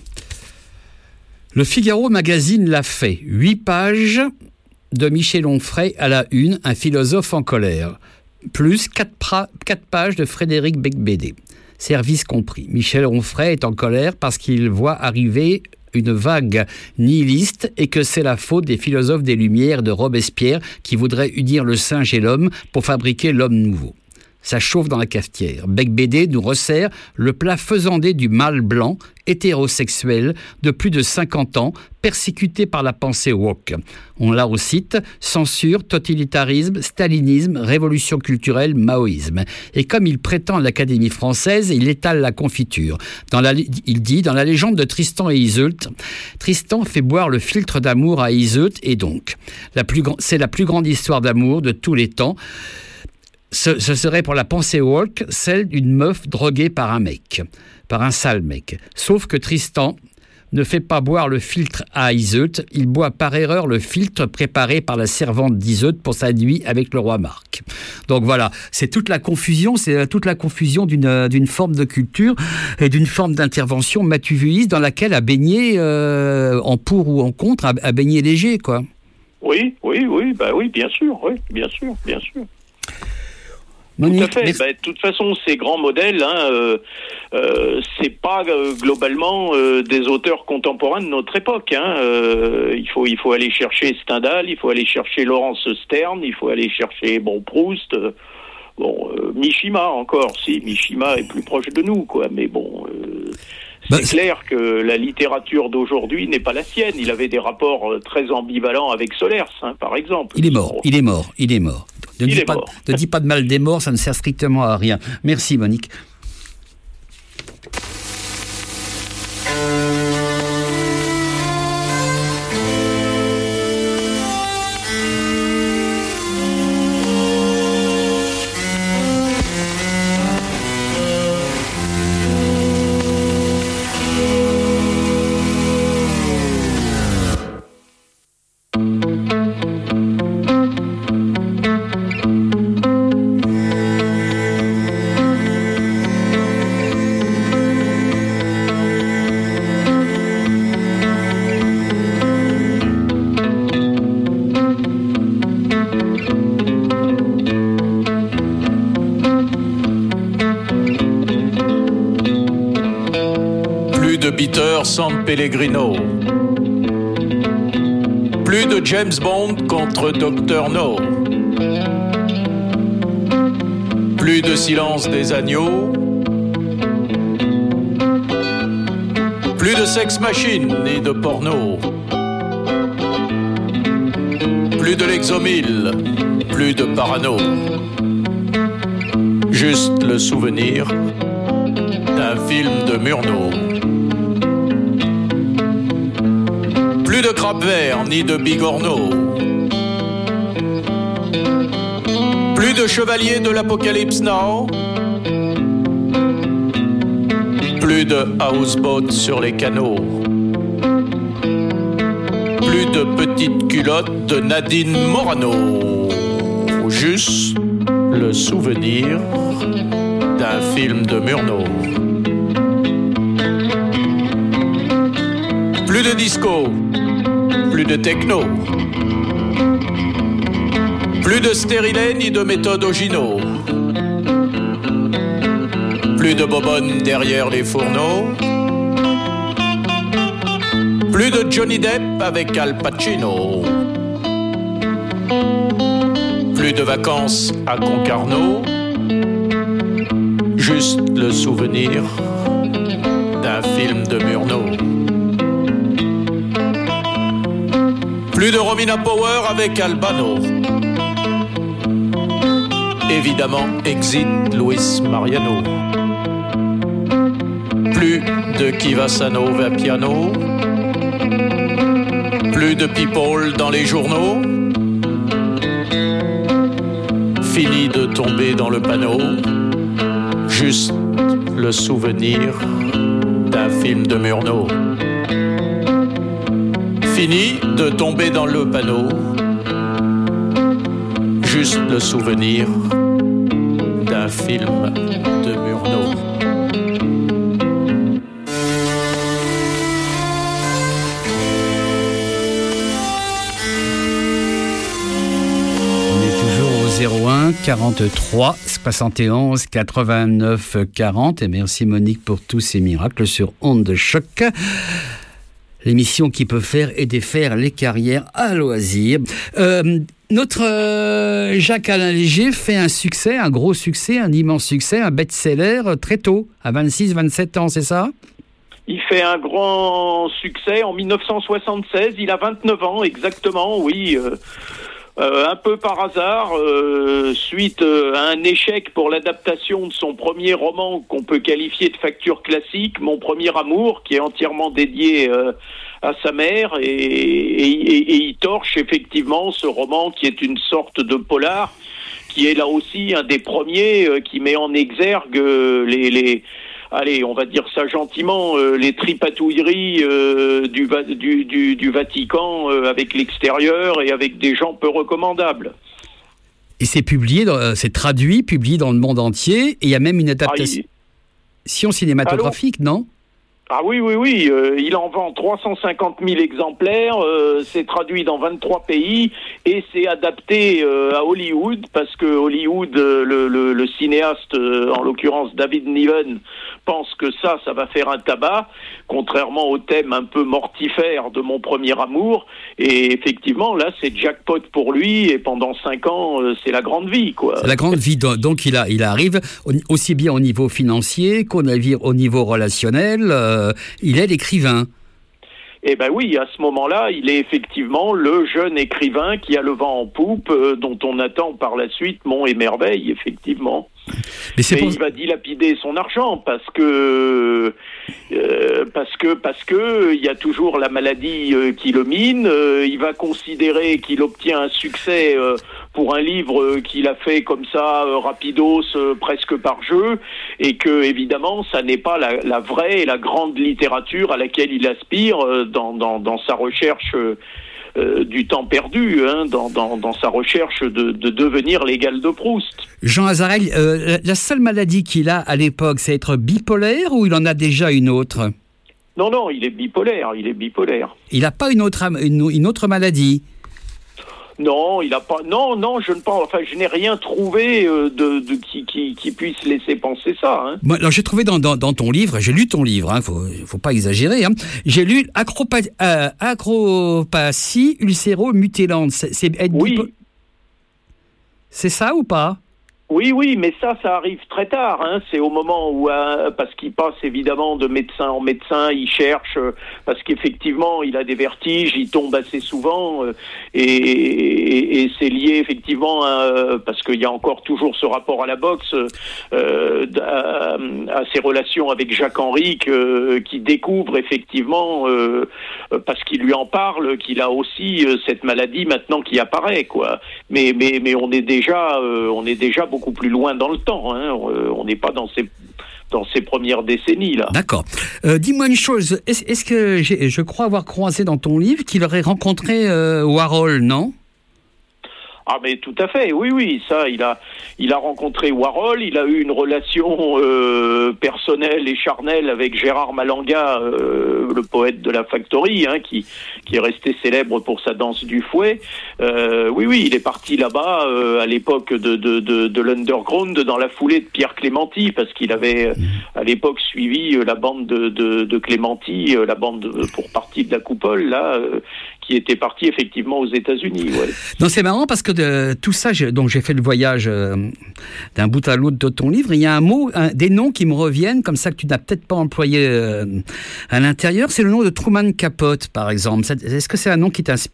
le Figaro Magazine l'a fait. Huit pages de Michel Onfray à la une, un philosophe en colère, plus quatre, pra- quatre pages de Frédéric Beigbeder. Service compris. Michel Onfray est en colère parce qu'il voit arriver une vague nihiliste et que c'est la faute des philosophes des Lumières de Robespierre qui voudraient unir le singe et l'homme pour fabriquer l'homme nouveau. Ça chauffe dans la cafetière. Beigbeder nous resserre le plat faisandé du mâle blanc, hétérosexuel, de plus de cinquante ans, persécuté par la pensée woke. On la recite, censure, totalitarisme, stalinisme, révolution culturelle, maoïsme. Et comme il prétend à l'Académie française, il étale la confiture. Dans la, il dit, dans la légende de Tristan et Iseult, Tristan fait boire le filtre d'amour à Iseult, et donc, la plus, c'est la plus grande histoire d'amour de tous les temps. Ce, ce serait pour la pensée woke celle d'une meuf droguée par un mec, par un sale mec. Sauf que Tristan ne fait pas boire le filtre à Iseult, il boit par erreur le filtre préparé par la servante d'Iseult pour sa nuit avec le roi Marc. Donc voilà, c'est toute la confusion, c'est toute la confusion d'une, d'une forme de culture et d'une forme d'intervention matuvuiste dans laquelle a baigné, euh, en pour ou en contre, a, a baigné Léger, quoi. Oui, oui, oui, bah oui, bien sûr, oui, bien sûr, bien sûr. Monique, tout à fait. Bah, de toute façon, ces grands modèles, hein, euh, euh, c'est pas euh, globalement euh, des auteurs contemporains de notre époque. Hein. Euh, il faut, il faut aller chercher Stendhal, il faut aller chercher Laurence Stern, il faut aller chercher bon Proust, euh, bon euh, Mishima encore. Si Mishima est plus proche de nous, quoi. Mais bon. Euh, C'est bah, clair c'est... que la littérature d'aujourd'hui n'est pas la sienne. Il avait des rapports très ambivalents avec Solers, hein, par exemple. Il est mort, il est mort, il est mort. Ne dis pas, ne dis pas de mal des morts, ça ne sert strictement à rien. Merci, Monique. San Pellegrino. Plus de James Bond contre docteur No. Plus de Silence des agneaux. Plus de Sex Machine ni de porno. Plus de Lexomil, plus de Parano. Juste le souvenir d'un film de Murnau. Plus de crabe vert ni de bigorneau. Plus de chevaliers de l'Apocalypse Now. Plus de houseboat sur les canaux. de petite culotte de Nadine Morano. Juste le souvenir d'un film de Murnau. Plus de disco, plus de techno, plus de stérilé ni de méthode Ogino, plus de bobonne derrière les fourneaux, plus de Johnny Depp avec Al Pacino, plus de vacances à Concarneau, juste le souvenir d'un film de Murnau. Plus de Romina Power avec Albano. Évidemment, exit Luis Mariano. Plus de Kivasano va piano. Plus de people dans les journaux. Fini de tomber dans le panneau. Juste le souvenir d'un film de Murnau. Fini de tomber dans le panneau. Juste le souvenir d'un film de Murnau. zéro un quarante-trois soixante et onze quatre-vingt-neuf quarante et merci Monique pour tous ces miracles sur Onde de Choc. L'émission qui peut faire et défaire les carrières à loisir. Euh, notre euh, Jacques-Alain Léger fait un succès, un gros succès, un immense succès, un best-seller très tôt, à vingt-six vingt-sept ans, c'est ça ? Il fait un grand succès en dix-neuf cent soixante-seize, il a vingt-neuf ans exactement, oui. Euh, euh, un peu par hasard, euh, suite euh, à un échec pour l'adaptation de son premier roman qu'on peut qualifier de facture classique, Mon premier amour, qui est entièrement dédié euh, à sa mère, et, et, et, et il torche effectivement ce roman qui est une sorte de polar, qui est là aussi un des premiers euh, qui met en exergue euh, les... les allez, on va dire ça gentiment, euh, les tripatouilleries euh, du, du, du, du Vatican euh, avec l'extérieur et avec des gens peu recommandables. Et c'est publié, dans, c'est traduit, publié dans le monde entier, et il y a même une adaptation ah, il... cinématographique, Allô non ? Ah oui, oui, oui, euh, il en vend trois cent cinquante mille exemplaires, euh, c'est traduit dans vingt-trois pays et c'est adapté euh, à Hollywood parce que Hollywood, euh, le, le, le cinéaste, euh, en l'occurrence David Niven, pense que ça, ça va faire un tabac, contrairement au thème un peu mortifère de Mon premier amour. Et effectivement, là, c'est jackpot pour lui et pendant cinq ans, euh, c'est la grande vie, quoi. C'est la grande vie, donc il, a, il arrive aussi bien au niveau financier qu'au au niveau relationnel. Euh, il est l'écrivain. Eh ben oui, à ce moment-là, il est effectivement le jeune écrivain qui a le vent en poupe, euh, dont on attend par la suite Monts et merveilles, effectivement. Mais, c'est Mais pour... il va dilapider son argent parce que euh, parce que parce que il y a toujours la maladie euh, qui le mine. Euh, il va considérer qu'il obtient un succès euh, pour un livre euh, qu'il a fait comme ça euh, rapidos, euh, presque par jeu, et que évidemment ça n'est pas la, la vraie et la grande littérature à laquelle il aspire euh, dans, dans dans sa recherche. Euh, Euh, du temps perdu hein, dans, dans, dans sa recherche de, de devenir l'égal de Proust. Jean Azarel, euh, la seule maladie qu'il a à l'époque, c'est être bipolaire ou il en a déjà une autre ? Non, non, il est bipolaire, il est bipolaire. Il n'a pas une autre, une, une autre maladie ? Non, il a pas. Non, non, je ne pense. Enfin, je n'ai rien trouvé euh, de, de qui, qui, qui puisse laisser penser ça. Hein. Bon, alors j'ai trouvé dans, dans, dans ton livre, j'ai lu ton livre. Hein, faut, faut pas exagérer. Hein. J'ai lu acropa, euh, acropathie ulcéro-mutilante. C'est, c'est être oui. bipo... C'est ça ou pas ? Oui, oui, mais ça, ça arrive très tard. Hein. C'est au moment où, euh, parce qu'il passe évidemment de médecin en médecin, il cherche, euh, parce qu'effectivement, il a des vertiges, il tombe assez souvent, euh, et, et, et c'est lié effectivement, à, parce qu'il y a encore toujours ce rapport à la boxe, euh, à, à ses relations avec Jacques Henrique, euh, qui découvre effectivement, euh, parce qu'il lui en parle, qu'il a aussi euh, cette maladie maintenant qui apparaît, quoi. Mais, mais, mais on est déjà, euh, on est déjà beaucoup beaucoup plus loin dans le temps. Hein. On n'est pas dans ces dans ces premières décennies là. D'accord. Euh, dis-moi une chose. Est-ce, est-ce que j'ai, je crois avoir croisé dans ton livre qu'il aurait rencontré euh, Warhol, non ? Ah mais tout à fait, oui, oui, ça, il a, il a rencontré Warhol, il a eu une relation euh, personnelle et charnelle avec Gérard Malanga, euh, le poète de la Factory, hein, qui, qui est resté célèbre pour sa danse du fouet. Euh, oui, oui, il est parti là-bas euh, à l'époque de, de, de, de l'underground, dans la foulée de Pierre Clémenti, parce qu'il avait euh, à l'époque suivi euh, la bande de, de, de Clémenti, euh, la bande de, pour partie de la Coupole, là, euh, qui était parti effectivement aux États-Unis. Ouais. Non, c'est marrant parce que de tout ça, j'ai, donc j'ai fait le voyage euh, d'un bout à l'autre de ton livre. Il y a un mot, un, des noms qui me reviennent comme ça que tu n'as peut-être pas employé euh, à l'intérieur. C'est le nom de Truman Capote, par exemple. Est-ce que c'est un nom qui t'inspire ?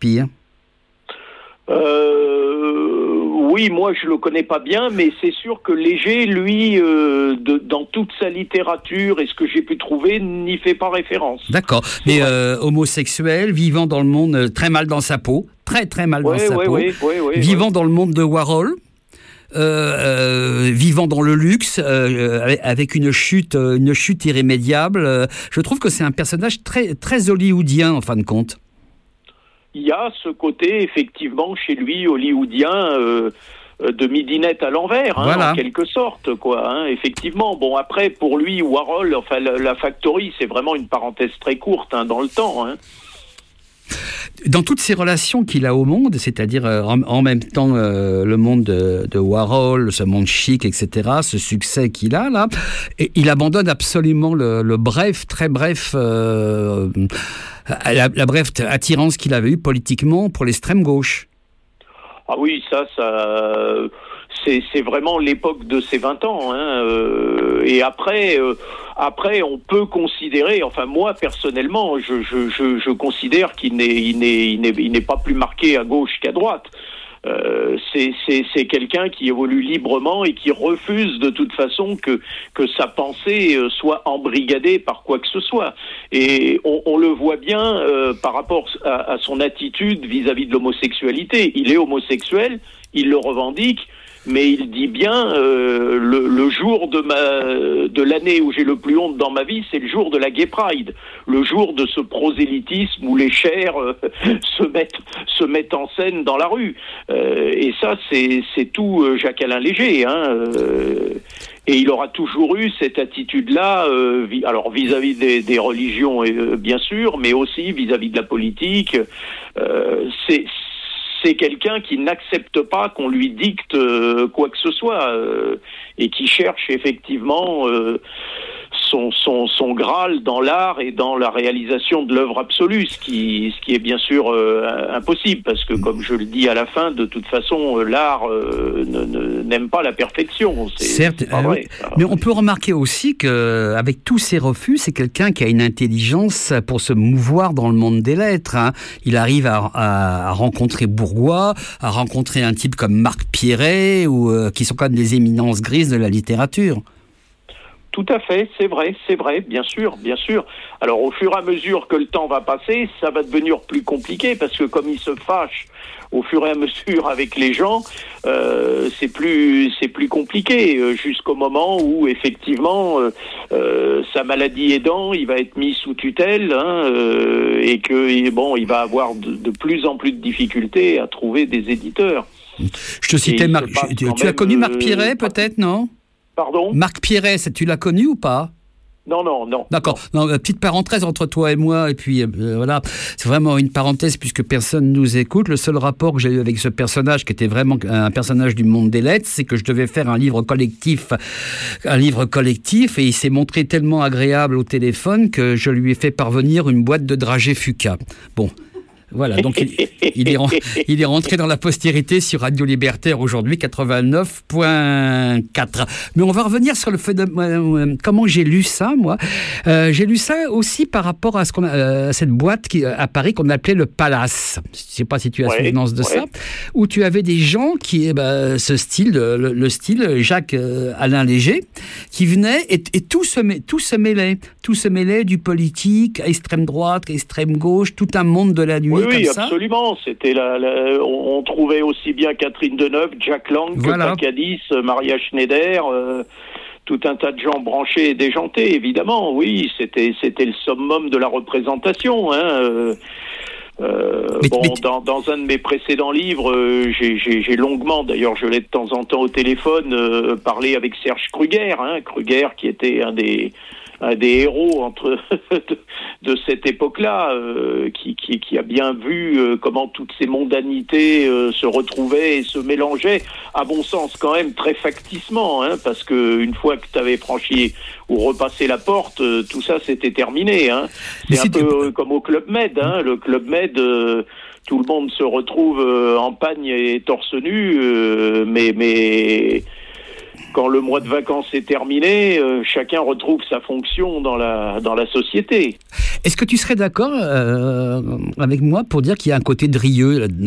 Euh, oui, moi je le connais pas bien, mais c'est sûr que Léger, lui, euh, de, dans toute sa littérature et ce que j'ai pu trouver, n'y fait pas référence. D'accord, mais euh, homosexuel, vivant dans le monde, euh, très mal dans sa peau, très très mal ouais, dans sa ouais, peau, ouais, ouais, ouais, vivant ouais. dans le monde de Warhol. Euh, euh, vivant dans le luxe, euh, avec une chute, une chute irrémédiable. Euh, je trouve que c'est un personnage très très hollywoodien en fin de compte. Il y a ce côté, effectivement, chez lui, hollywoodien, euh, de midinette à l'envers, hein, voilà. En quelque sorte, quoi. Hein, effectivement. Bon, après, pour lui, Warhol, enfin, la, la Factory, c'est vraiment une parenthèse très courte, hein, dans le temps. Hein. Dans toutes ces relations qu'il a au monde, c'est-à-dire euh, en, en même temps euh, le monde de, de Warhol, ce monde chic, et cetera, ce succès qu'il a là, et il abandonne absolument le, le bref, très bref, euh, la, la brève attirance qu'il avait eue politiquement pour l'extrême gauche. Ah oui, ça, ça, c'est, c'est vraiment l'époque de ses vingt ans. Hein, euh, et après, euh, après, on peut considérer, enfin moi personnellement, je, je, je, je considère qu'il n'est, il n'est, il n'est, il n'est pas plus marqué à gauche qu'à droite. Euh, c'est, c'est, c'est quelqu'un qui évolue librement et qui refuse de toute façon que, que sa pensée soit embrigadée par quoi que ce soit. Et on, on le voit bien euh, par rapport à, à son attitude vis-à-vis de l'homosexualité. Il est homosexuel, il le revendique, mais il dit bien euh, le, le jour de ma de l'année où j'ai le plus honte dans ma vie, c'est le jour de la Gay Pride, le jour de ce prosélytisme où les chairs euh, se mettent se mettent en scène dans la rue. Euh, et ça, c'est c'est tout euh, Jacques-Alain Léger. Hein, euh, et il aura toujours eu cette attitude-là, euh, vis, alors vis-à-vis des, des religions, euh, bien sûr, mais aussi vis-à-vis de la politique. Euh, c'est C'est quelqu'un qui n'accepte pas qu'on lui dicte euh, quoi que ce soit euh, et qui cherche effectivement euh, son, son, son Graal dans l'art et dans la réalisation de l'œuvre absolue, ce qui, ce qui est bien sûr euh, impossible, parce que comme je le dis à la fin, de toute façon, l'art euh, ne, ne, n'aime pas la perfection. C'est, Certes, c'est pas euh, vrai. Mais on peut remarquer aussi qu'avec tous ses refus, c'est quelqu'un qui a une intelligence pour se mouvoir dans le monde des lettres. Hein. Il arrive à, à, à rencontrer Bourgois, à rencontrer un type comme Marc Pierret, ou, euh, qui sont quand même des éminences grises de la littérature. Tout à fait, c'est vrai, c'est vrai, bien sûr, bien sûr. Alors, au fur et à mesure que le temps va passer, ça va devenir plus compliqué, parce que comme il se fâche au fur et à mesure avec les gens, euh, c'est plus, c'est plus compliqué, euh, jusqu'au moment où, effectivement, euh, euh, sa maladie aidant, il va être mis sous tutelle, hein, euh, et que, bon, il va avoir de, de plus en plus de difficultés à trouver des éditeurs. Je te citais Marc. Tu, tu as connu Marc Pierret, euh, peut-être, non ? Pardon ? Marc Pierret, tu l'as connu ou pas ? Non, non, non. D'accord. Non, petite parenthèse entre toi et moi, et puis euh, voilà, c'est vraiment une parenthèse puisque personne nous écoute. Le seul rapport que j'ai eu avec ce personnage, qui était vraiment un personnage du monde des lettres, c'est que je devais faire un livre collectif, un livre collectif, et il s'est montré tellement agréable au téléphone que je lui ai fait parvenir une boîte de dragées Fuca. Bon. Voilà, donc il, il, est, il est rentré dans la postérité sur Radio Libertaire aujourd'hui, quatre-vingt-neuf point quatre. Mais on va revenir sur le fait de euh, comment j'ai lu ça, moi. Euh, j'ai lu ça aussi par rapport à, ce qu'on a, euh, à cette boîte qui, à Paris qu'on appelait le Palace. Je ne sais pas si tu as ouais, souvenance de ouais. ça. Où tu avais des gens qui, eh ben, ce style, le, le style Jacques-Alain Léger, qui venaient et, et tout, se, tout se mêlait. Tout se mêlait du politique, à extrême droite, à extrême gauche, tout un monde de la nuit. Oui, oui, comme absolument. Ça. C'était la, la, on, on trouvait aussi bien Catherine Deneuve, Jack Lang, voilà. que Pacadis, Maria Schneider. Euh, tout un tas de gens branchés et déjantés, évidemment. Oui, c'était c'était le summum de la représentation. Hein. Euh, euh, mais, bon, mais... Dans, dans un de mes précédents livres, euh, j'ai, j'ai, j'ai longuement, d'ailleurs, je l'ai de temps en temps au téléphone, euh, parlé avec Serge Kruger, hein, Kruger qui était un des un des héros entre de, de cette époque-là, euh, qui, qui, qui a bien vu euh, comment toutes ces mondanités euh, se retrouvaient et se mélangeaient, à mon sens quand même très facticement, hein, parce que une fois que tu avais franchi ou repassé la porte, euh, tout ça c'était terminé. Hein. C'est Mais un peu euh, comme au Club Med, hein, le Club Med. Euh, tout le monde se retrouve euh, en pagne et torse nu, euh, mais mais quand le mois de vacances est terminé, euh, chacun retrouve sa fonction dans la, dans la société. Est-ce que tu serais d'accord euh, avec moi pour dire qu'il y a un côté drieux là-dedans ?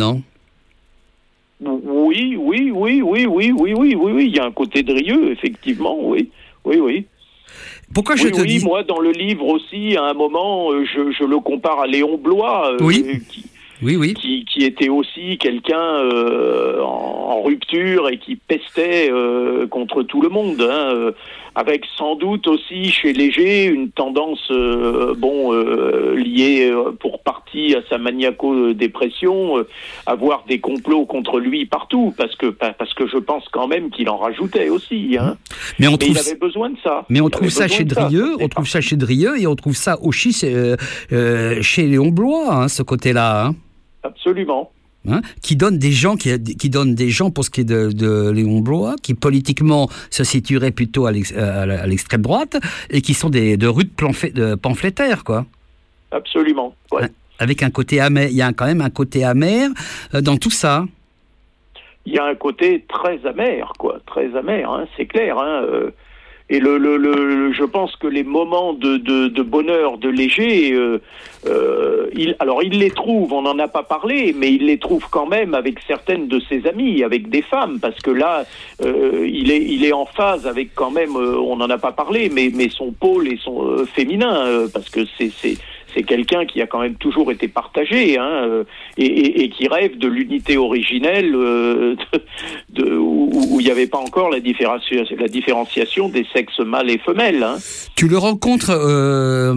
Oui, oui, oui, oui, oui, oui, oui, oui, oui, il y a un côté drieux, effectivement, oui, oui, oui. Pourquoi je oui, te oui, dis... moi, dans le livre aussi, à un moment, euh, je, je le compare à Léon Bloy, euh, oui. qui... Oui, oui. Qui, qui était aussi quelqu'un euh, en, en rupture et qui pestait euh, contre tout le monde, hein, euh, avec sans doute aussi chez Léger une tendance euh, bon euh, liée euh, pour partie à sa maniaco-dépression, euh, à voir des complots contre lui partout, parce que parce que je pense quand même qu'il en rajoutait aussi. Hein. Mais, on Mais trouve... il avait besoin de ça. Mais on il trouve ça chez Drieux, on trouve ça chez Drieux et on trouve ça aussi euh, euh, chez Léon Bloy, hein, ce côté-là. Hein. Absolument. Hein, qui donne des gens qui, qui donne des gens pour ce qui est de, de Léon Bloy, qui politiquement se situerait plutôt à, l'ex, à, à l'extrême droite et qui sont des de rudes de pamphlétaires, quoi. Absolument. Ouais. Avec un côté amer, il y a quand même un côté amer dans tout ça. Il y a un côté très amer, quoi, très amer, hein, c'est clair. Hein, euh, et le, le, le, je pense que les moments de, de, de bonheur de Léger, euh, euh, il, alors il les trouve, on n'en a pas parlé, mais il les trouve quand même avec certaines de ses amies, avec des femmes, parce que là, euh, il est, il est en phase avec quand même, euh, on n'en a pas parlé, mais, mais son pôle et son euh, féminin, euh, parce que c'est, c'est c'est quelqu'un qui a quand même toujours été partagé, hein, euh, et, et, et qui rêve de l'unité originelle, euh, de, de, où, où il n'y avait pas encore la différenciation, la différenciation des sexes mâles et femelles. Hein. Tu le rencontres euh,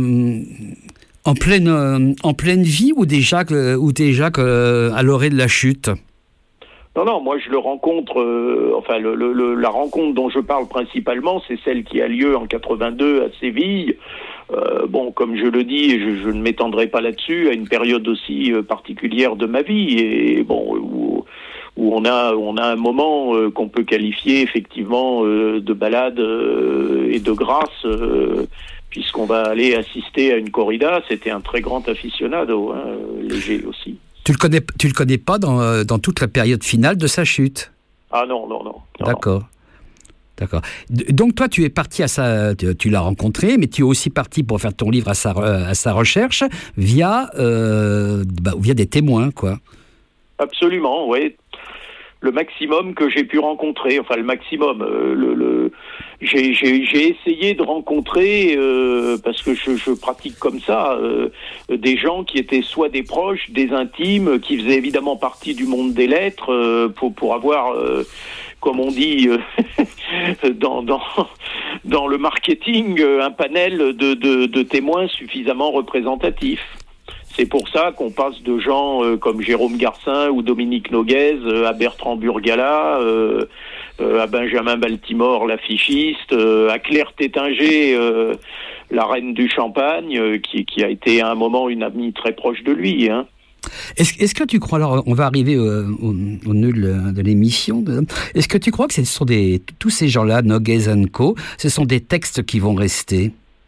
en pleine euh, en pleine vie ou déjà que, ou déjà que, à l'orée de la chute? Non, non, moi je le rencontre, euh, enfin le, le, le, la rencontre dont je parle principalement, c'est celle qui a lieu en quatre-vingt-deux à Séville. Euh, bon, comme je le dis, je, je ne m'étendrai pas là-dessus, à une période aussi euh, particulière de ma vie, et bon, où, où on a on a un moment euh, qu'on peut qualifier effectivement euh, de balade euh, et de grâce, euh, puisqu'on va aller assister à une corrida. C'était un très grand aficionado, hein, Léger aussi. Tu le connais, tu le connais pas dans, dans toute la période finale de sa chute? Ah non, non, non. non D'accord. Non. D'accord. Donc toi, tu es parti à sa, tu, tu l'as rencontré, mais tu es aussi parti pour faire ton livre à sa, à sa recherche via, euh, bah, via des témoins, quoi. Absolument, oui. Le maximum que j'ai pu rencontrer, enfin le maximum, euh, le, le, j'ai, j'ai, j'ai essayé de rencontrer, euh, parce que je, je pratique comme ça, euh, des gens qui étaient soit des proches, des intimes, qui faisaient évidemment partie du monde des lettres, euh, pour, pour avoir... Euh, comme on dit euh, dans, dans, dans le marketing, un panel de, de, de témoins suffisamment représentatifs. C'est pour ça qu'on passe de gens euh, comme Jérôme Garcin ou Dominique Noguez euh, à Bertrand Burgala, euh, euh, à Benjamin Baltimore, l'affichiste, euh, à Claire Tétinger, euh, la reine du Champagne, euh, qui, qui a été à un moment une amie très proche de lui, hein. Est-ce, est-ce que tu crois, alors on va arriver au, au, au nœud de l'émission, de, est-ce que tu crois que ce sont des, tous ces gens-là, Noguez and Co, ce sont des textes qui vont rester?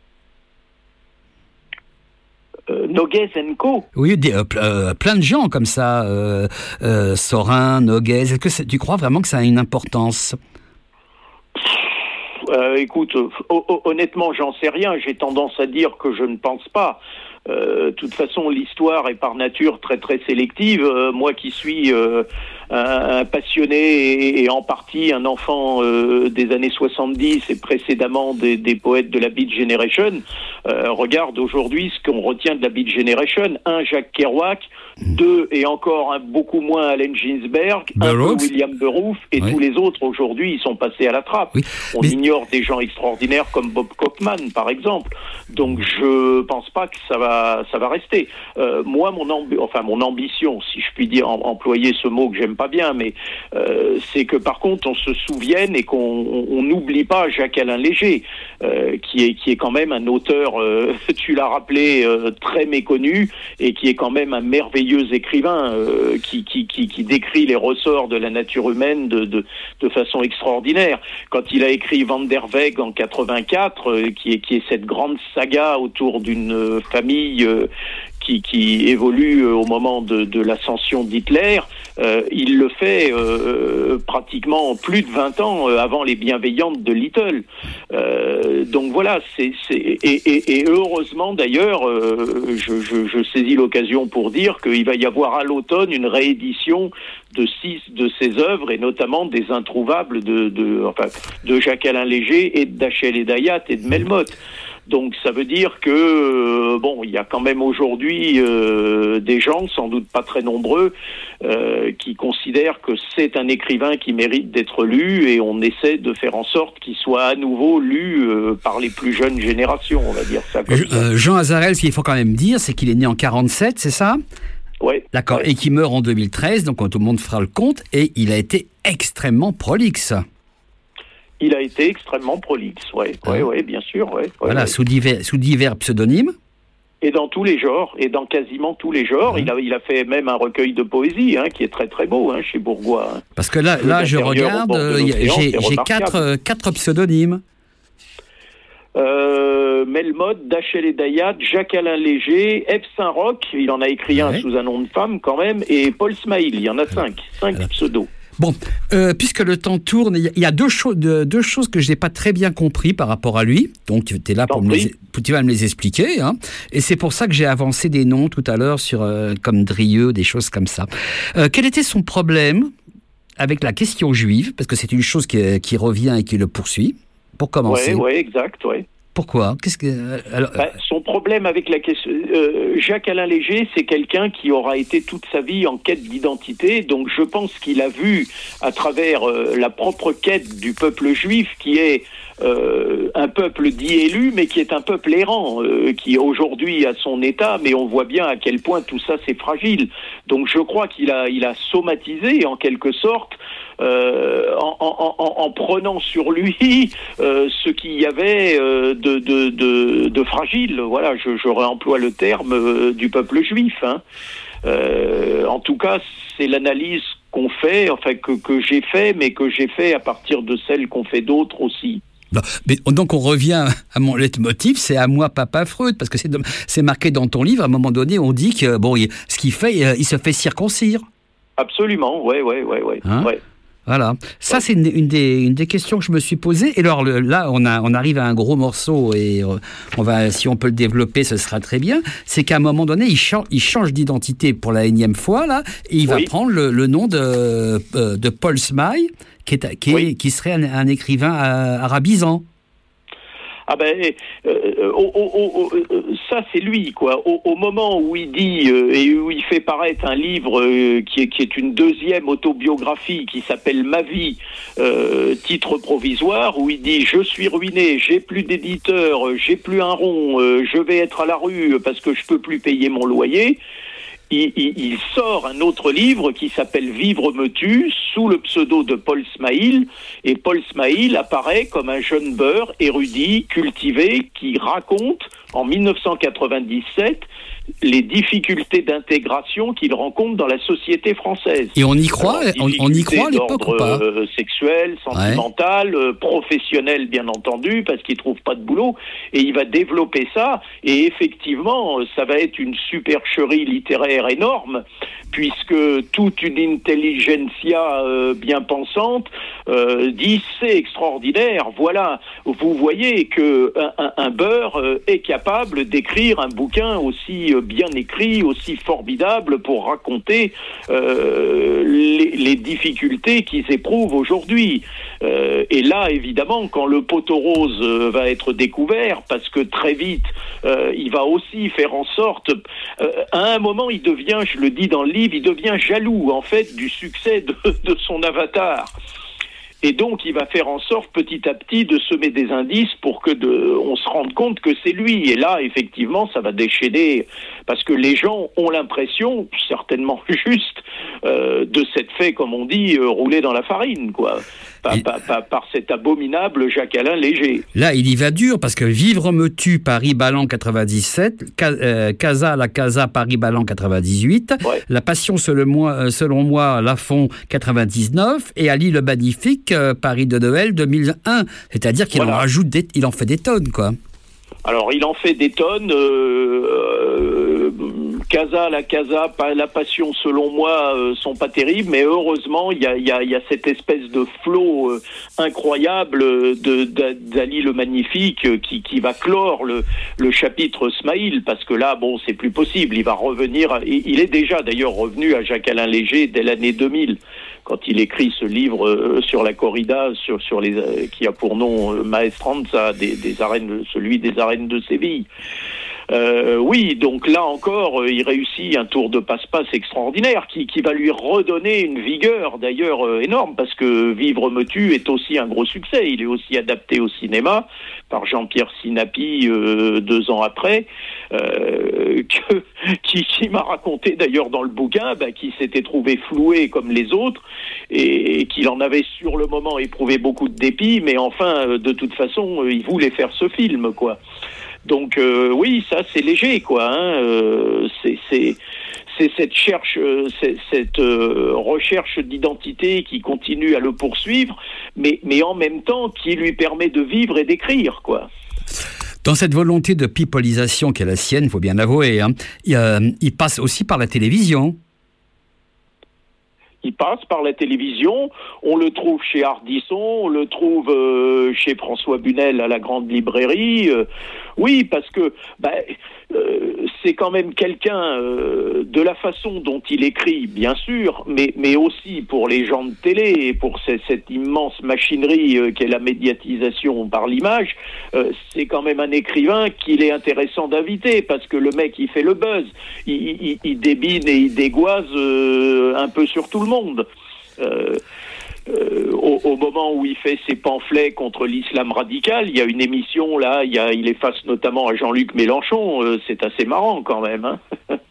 euh, Noguez and Co Oui, des, euh, euh, plein de gens comme ça, euh, euh, Sorin, Noguez, est-ce que c'est, tu crois vraiment que ça a une importance? euh, Écoute, euh, honnêtement, j'en sais rien, j'ai tendance à dire que je ne pense pas. De euh, toute façon, l'histoire est par nature très très sélective. Euh, moi qui suis euh, un, un passionné et, et en partie un enfant euh, des années soixante-dix et précédemment des, des poètes de la Beat Generation, euh, regarde aujourd'hui ce qu'on retient de la Beat Generation. Un, Jack Kerouac. Deux, et encore un, beaucoup moins Allen Ginsberg, un peu William Burroughs, et oui. tous les autres aujourd'hui, ils sont passés à la trappe. Oui. On mais... ignore des gens extraordinaires comme Bob Kaufman, par exemple. Donc je pense pas que ça va, ça va rester. Euh, moi, mon ambi- enfin mon ambition, si je puis dire, em- employer ce mot que j'aime pas bien, mais euh, c'est que par contre on se souvienne et qu'on n'oublie pas Jacques-Alain Léger, euh, qui est qui est quand même un auteur, euh, tu l'as rappelé, euh, très méconnu et qui est quand même un merveilleux écrivain euh, qui, qui, qui, qui décrit les ressorts de la nature humaine de, de, de façon extraordinaire. Quand il a écrit Van der Weg en quatre-vingt-quatre, euh, qui, est, qui est cette grande saga autour d'une euh, famille euh, qui, qui évolue euh, au moment de, de l'ascension d'Hitler, euh, il le fait euh, pratiquement plus de vingt ans euh, avant les Bienveillantes de Little. Euh, donc voilà, c'est, c'est et, et, et heureusement d'ailleurs, euh, je, je, je saisis l'occasion pour dire qu'il va y avoir à l'automne une réédition de six de ses œuvres et notamment des Introuvables de, de, enfin, de Jacques-Alain Léger et d'Achille Dayat et de Melmoth. Donc ça veut dire que euh, bon, il y a quand même aujourd'hui euh, des gens, sans doute pas très nombreux, euh, qui considèrent que c'est un écrivain qui mérite d'être lu et on essaie de faire en sorte qu'il soit à nouveau lu euh, par les plus jeunes générations, on va dire ça comme Je, ça. Euh, Jean Azarel, ce qu'il faut quand même dire, c'est qu'il est né en quarante-sept, c'est ça ? Oui. D'accord, ouais. Et qui meurt en deux mille treize, donc tout le monde fera le compte, et il a été extrêmement prolixe. Il a été extrêmement prolixe, oui, oui, ouais. ouais, bien sûr. Ouais, ouais, voilà, ouais. Sous, divers, sous divers pseudonymes. Et dans tous les genres, et dans quasiment tous les genres. Ouais. Il, a, il a fait même un recueil de poésie, hein, qui est très très beau, hein, chez Bourgois. Hein. Parce que là, là je regarde, euh, j'ai, j'ai quatre, quatre pseudonymes. Euh, Melmoth, Dachel et Dayat, Jacques-Alain Léger, Ève Saint-Roch, il en a écrit ouais. un sous un nom de femme quand même, et Paul Smail, il y en a cinq, cinq Alors. pseudos. Bon, euh, puisque le temps tourne, il y a deux, cho- de, deux choses que je n'ai pas très bien compris par rapport à lui. Donc, tu es là pour me, les, tu vas me les expliquer. Hein. Et c'est pour ça que j'ai avancé des noms tout à l'heure sur euh, comme Drieux, des choses comme ça. Euh, quel était son problème avec la question juive ? Parce que c'est une chose qui, qui revient et qui le poursuit. Pour commencer. Oui, ouais, exact, oui. Pourquoi ? Qu'est-ce que alors... bah, son problème avec la question, euh, Jacques-Alain Léger, c'est quelqu'un qui aura été toute sa vie en quête d'identité. Donc, je pense qu'il a vu à travers euh, la propre quête du peuple juif, qui est euh, un peuple dit élu, mais qui est un peuple errant, euh, qui aujourd'hui a son état, mais on voit bien à quel point tout ça c'est fragile. Donc, je crois qu'il a, il a somatisé en quelque sorte. Euh, en, en, en, en prenant sur lui euh, ce qu'il y avait euh, de, de, de, de fragile, voilà, je, je réemploie le terme euh, du peuple juif. Hein. Euh, en tout cas, c'est l'analyse qu'on fait, enfin que, que j'ai fait, mais que j'ai fait à partir de celle qu'ont fait d'autres aussi. Non, mais donc on revient à mon leitmotiv, c'est à moi papa Freud, parce que c'est, c'est marqué dans ton livre, à un moment donné on dit que bon, il, ce qu'il fait, il, il se fait circoncire. Absolument, ouais, ouais, ouais, ouais. Hein ouais. Voilà, ça c'est une, une, des, une des questions que je me suis posée. Et alors le, là, on, a, on arrive à un gros morceau et euh, on va, si on peut le développer, ce sera très bien. C'est qu'à un moment donné, il, cha- il change d'identité pour la énième fois là, et il oui. va prendre le, le nom de, euh, de Paul Smail, qui, est, qui, est, oui. qui serait un, un écrivain arabisant. Ah ben, euh, oh, oh, oh, oh, ça c'est lui quoi. Au, au moment où il dit euh, et où il fait paraître un livre euh, qui est qui est une deuxième autobiographie qui s'appelle Ma vie, euh, titre provisoire, où il dit je suis ruiné, j'ai plus d'éditeur, j'ai plus un rond, euh, je vais être à la rue parce que je peux plus payer mon loyer. Il, il, il sort un autre livre qui s'appelle Vivre me tue, sous le pseudo de Paul Smail, et Paul Smail apparaît comme un jeune beurre érudit, cultivé, qui raconte en dix-neuf cent quatre-vingt-dix-sept les difficultés d'intégration qu'il rencontre dans la société française. Et on y croit, Alors, on, on y croit à l'époque ou pas euh, sexuel, sentimental, ouais. euh, professionnel bien entendu, parce qu'il trouve pas de boulot, et il va développer ça, et effectivement, ça va être une supercherie littéraire énorme, puisque toute une intelligentsia euh, bien pensante euh, dit c'est extraordinaire, voilà, vous voyez que un, un, un beurre euh, est capable capable d'écrire un bouquin aussi bien écrit, aussi formidable pour raconter euh, les, les difficultés qu'ils éprouvent aujourd'hui. Euh, et là, évidemment, quand le poteau rose euh, va être découvert, parce que très vite, euh, il va aussi faire en sorte, euh, à un moment, il devient, je le dis dans le livre, il devient jaloux, en fait, du succès de, de son avatar. Et donc, il va faire en sorte, petit à petit, de semer des indices pour que de, on se rende compte que c'est lui. Et là, effectivement, ça va déchaîner, parce que les gens ont l'impression, certainement juste, euh, de s'être fait, comme on dit, euh, rouler dans la farine, quoi. Par, et... par, par, par cet abominable Jacques-Alain Léger. Là, il y va dur, parce que Vivre me tue, Paris-Ballan quatre-vingt-dix-sept, euh, Casa la Casa, Paris-Ballan quatre-vingt-dix-huit, ouais. La Passion selon moi, selon moi Lafont quatre-vingt-dix-neuf, et Ali le Magnifique, euh, Paris de Noël deux mille un. C'est-à-dire qu'il voilà. en rajoute des, il en fait des tonnes, quoi. Alors, il en fait des tonnes. Euh, euh, Casa, la Casa, la Passion, selon moi, euh, sont pas terribles, mais heureusement, il y a, y a, y a cette espèce de flot euh, incroyable de, de, d'Ali le Magnifique euh, qui, qui va clore le, le chapitre Smaïl, parce que là, bon, c'est plus possible. Il va revenir. Il est déjà, d'ailleurs, revenu à Jacques-Alain Léger dès l'année deux mille. Quand il écrit ce livre euh, sur la corrida, sur, sur les, euh, qui a pour nom euh, Maestranza, des, des arènes, celui des arènes de Séville. Euh, oui, donc là encore, euh, il réussit un tour de passe-passe extraordinaire qui, qui va lui redonner une vigueur d'ailleurs euh, énorme, parce que Vivre me tue est aussi un gros succès. Il est aussi adapté au cinéma par Jean-Pierre Sinapi euh, deux ans après, euh, que, qui, qui m'a raconté d'ailleurs dans le bouquin bah, qu'il s'était trouvé floué comme les autres et, et qu'il en avait sur le moment éprouvé beaucoup de dépit, mais enfin, euh, de toute façon, euh, il voulait faire ce film, quoi. Donc euh, oui, ça c'est léger, quoi. Hein. Euh, c'est, c'est, c'est cette cherche, euh, c'est, cette euh, recherche d'identité qui continue à le poursuivre, mais mais en même temps qui lui permet de vivre et d'écrire, quoi. Dans cette volonté de pipolisation qui est la sienne, il faut bien l'avouer, hein, il, euh, il passe aussi par la télévision. Il passe par la télévision, on le trouve chez Ardisson, on le trouve euh, chez François Bunel à la Grande Librairie. Euh, oui, parce que bah, euh, c'est quand même quelqu'un euh, de la façon dont il écrit, bien sûr, mais, mais aussi pour les gens de télé et pour cette, cette immense machinerie euh, qu'est la médiatisation par l'image, euh, c'est quand même un écrivain qu'il est intéressant d'inviter, parce que le mec, il fait le buzz, il, il, il débine et il dégoise euh, un peu sur tout le monde. Monde. Euh, euh, au, au moment où il fait ses pamphlets contre l'islam radical, il y a une émission là, il, y a, il est face notamment à Jean-Luc Mélenchon, euh, c'est assez marrant quand même. Hein.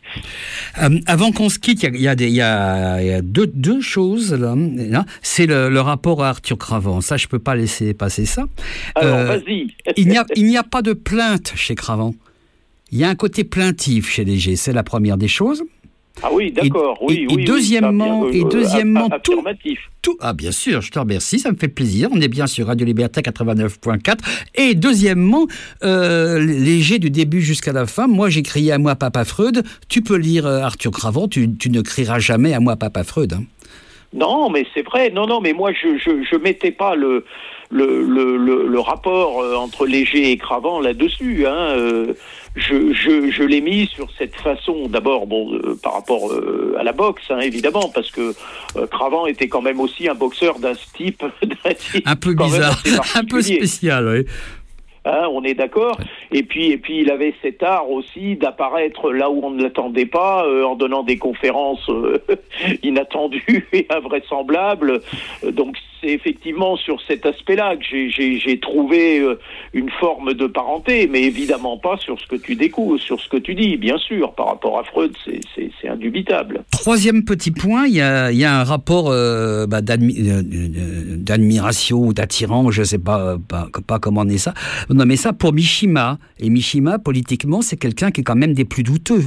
euh, avant qu'on se quitte, il y a, y a, des, y a, y a deux, deux choses là. là. C'est le, le rapport à Arthur Cravant. Ça, je peux pas laisser passer ça. Alors, euh, vas-y. il n'y a, il n'y a pas de plainte chez Cravant. Il y a un côté plaintif chez Léger. C'est la première des choses. Ah oui, d'accord, et, oui, et, oui. Et deuxièmement, oui, et deuxièmement euh, tout, tout, ah bien sûr, je te remercie, ça me fait plaisir. On est bien sur Radio Liberté quatre-vingt-neuf point quatre. Et deuxièmement, euh, Léger du début jusqu'à la fin. Moi, j'ai crié à moi Papa Freud. Tu peux lire euh, Arthur Cravant, tu, tu ne crieras jamais à moi Papa Freud. Hein. Non, mais c'est vrai. Non, non, mais moi, je, je, je mettais pas le. Le, le, le, le rapport euh, entre Léger et Cravant là-dessus, hein, euh, je, je, je l'ai mis sur cette façon, d'abord bon, euh, par rapport euh, à la boxe, hein, évidemment, parce que euh, Cravant était quand même aussi un boxeur d'un type, d'un type un peu bizarre, un peu spécial, oui. Hein, on est d'accord. Et puis, et puis, il avait cet art aussi d'apparaître là où on ne l'attendait pas, euh, en donnant des conférences euh, inattendues et invraisemblables. Donc, c'est effectivement sur cet aspect-là que j'ai, j'ai, j'ai trouvé euh, une forme de parenté, mais évidemment pas sur ce que tu découvres, sur ce que tu dis, bien sûr. Par rapport à Freud, c'est, c'est, c'est indubitable. Troisième petit point, il y a, il y a un rapport euh, bah, d'admi- euh, d'admiration ou d'attirance, je ne sais pas, pas, pas comment on est ça. Non, mais ça, pour Mishima, et Mishima, politiquement, c'est quelqu'un qui est quand même des plus douteux.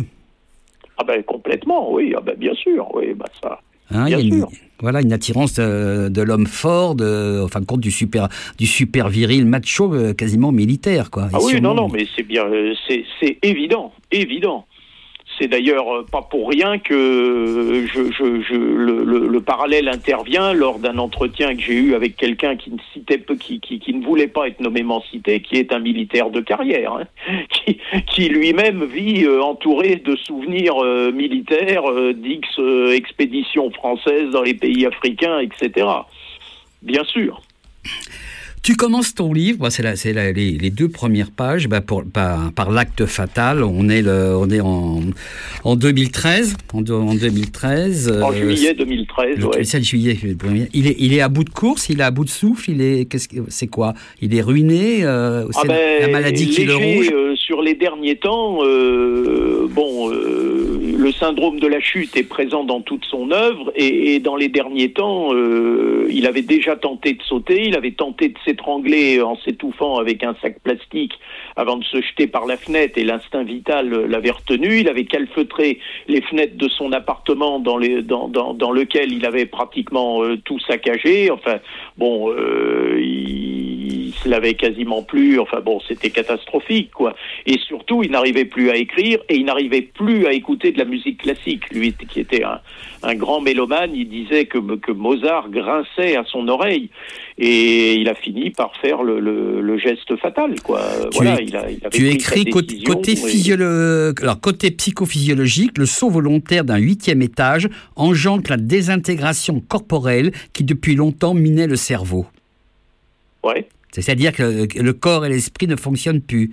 Ah ben, complètement, oui, ah ben, bien sûr, oui, bah ça, hein, bien sûr. Une, voilà, une attirance de, de l'homme fort, de, en fin de compte, du super, du super viril, macho, quasiment militaire, quoi. Ah oui, non, non, mais c'est bien, c'est, c'est évident, évident. c'est d'ailleurs pas pour rien que je, je, je, le, le, le parallèle intervient lors d'un entretien que j'ai eu avec quelqu'un qui ne citait, qui, qui, qui ne voulait pas être nommément cité, qui est un militaire de carrière, hein, qui, qui lui-même vit euh, entouré de souvenirs euh, militaires, euh, d'X euh, expéditions françaises dans les pays africains, et cetera. Bien sûr. Tu commences ton livre, bah c'est, la, c'est la, les, les deux premières pages, bah pour, par, par l'acte fatal. On est, le, on est en, en deux mille treize. En, en deux mille treize. En euh, juillet deux mille treize, oui. C'est le juillet. Il est, il est à bout de course, il est à bout de souffle. Il est, qu'est-ce, c'est quoi? Il est ruiné. Euh, c'est ah ben, la maladie qui le ronge. Euh, sur les derniers temps, euh, bon, euh, le syndrome de la chute est présent dans toute son œuvre, et, et dans les derniers temps, euh, il avait déjà tenté de sauter, il avait tenté de s'étrangler en s'étouffant avec un sac plastique avant de se jeter par la fenêtre, et l'instinct vital l'avait retenu. Il avait calfeutré les fenêtres de son appartement dans, les, dans, dans, dans lequel il avait pratiquement euh, tout saccagé. Enfin, bon, euh, il, il se lavait quasiment plus. Enfin bon, c'était catastrophique, quoi. Et surtout, il n'arrivait plus à écrire, et il n'arrivait plus à écouter de la musique classique. Lui, qui était un, un grand mélomane, il disait que, que Mozart grinçait à son oreille, et il a fini par faire le, le, le geste fatal, quoi. Tu, voilà, es, il a, il avait tu écris côté, côté, physiolo... Alors, côté psychophysiologique, le saut volontaire d'un huitième étage engendre la désintégration corporelle qui depuis longtemps minait le cerveau. Ouais. C'est-à-dire que le, le corps et l'esprit ne fonctionnent plus.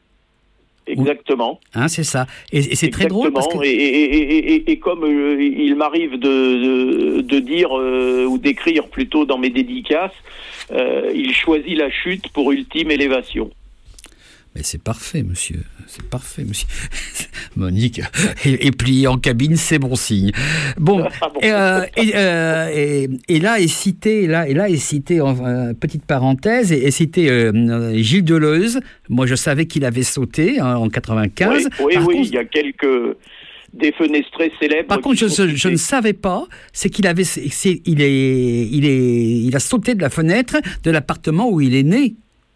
Exactement. Hein, c'est ça. Et, et c'est très drôle parce que... Et, et, et, et, et comme euh, il m'arrive de, de, de dire euh, ou d'écrire plutôt dans mes dédicaces, euh, il choisit la chute pour ultime élévation. Mais c'est parfait, monsieur. C'est parfait, monsieur. Monique est, est pliée en cabine, c'est bon signe. Bon, ah bon. Et, euh, et, euh, et, et là est cité, là, et là est cité en euh, petite parenthèse, est, est cité euh, Gilles Deleuze. Moi, je savais qu'il avait sauté hein, en quatre-vingt-quinze. Oui, oui, Par oui contre, il y a quelques défenestrés célèbres. Par contre, je, je, je ne savais pas, c'est qu'il avait, c'est, il est, il est, il a sauté de la fenêtre de l'appartement où il est né.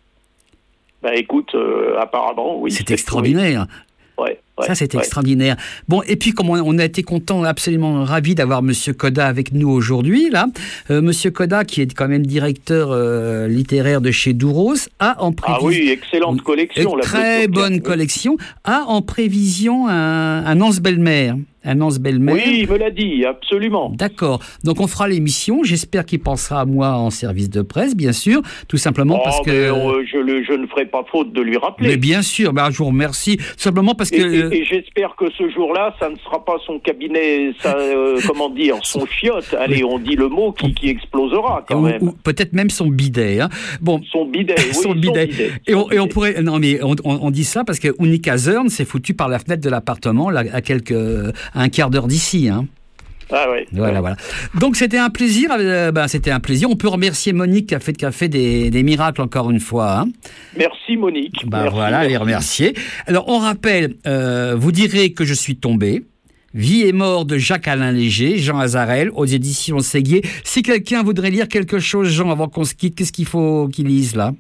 Ben écoute, euh, apparemment, oui. C'est, c'est extraordinaire. Ouais, ouais, ça, c'est ouais. extraordinaire. Bon, et puis, comme on, on a été content, absolument ravis d'avoir Monsieur Coda avec nous aujourd'hui, là. Euh, Monsieur Coda, qui est quand même directeur euh, littéraire de chez Douros, a en prévision... Ah oui, excellente collection. Une très bonne oui. collection, a en prévision un, un Anse Belle-Mère. Un Anse Belle-Mère. Oui, il me l'a dit, absolument. D'accord. Donc on fera l'émission. J'espère qu'il pensera à moi en service de presse, bien sûr, tout simplement oh, parce que euh, je, le, je ne ferai pas faute de lui rappeler. Mais bien sûr. Bah, je vous remercie. Tout simplement parce que. Et, et, et j'espère que ce jour-là, ça ne sera pas son cabinet, ça, euh, comment dire, son chiotte. Allez, on dit le mot qui, qui explosera quand ou, même. Ou peut-être même son bidet. Hein. Bon. Son bidet. Oui, son bidet. Son bidet. Et, on, et on pourrait. Non, mais on, on, on dit ça parce que Unica Zern s'est foutu par la fenêtre de l'appartement là, à quelques, à un quart d'heure d'ici. Hein. Ah ouais. Voilà, ouais. voilà. Donc c'était un plaisir. Euh, ben, c'était un plaisir. On peut remercier Monique qui a fait, qui a fait des, des miracles encore une fois. Hein. Merci Monique. Ben, merci, voilà, merci. les remercier. Alors on rappelle, euh, vous direz que je suis tombé. Vie et mort de Jacques-Alain Léger, Jean Azarel, aux éditions Séguier. Si quelqu'un voudrait lire quelque chose, Jean, avant qu'on se quitte, qu'est-ce qu'il faut qu'il lise là?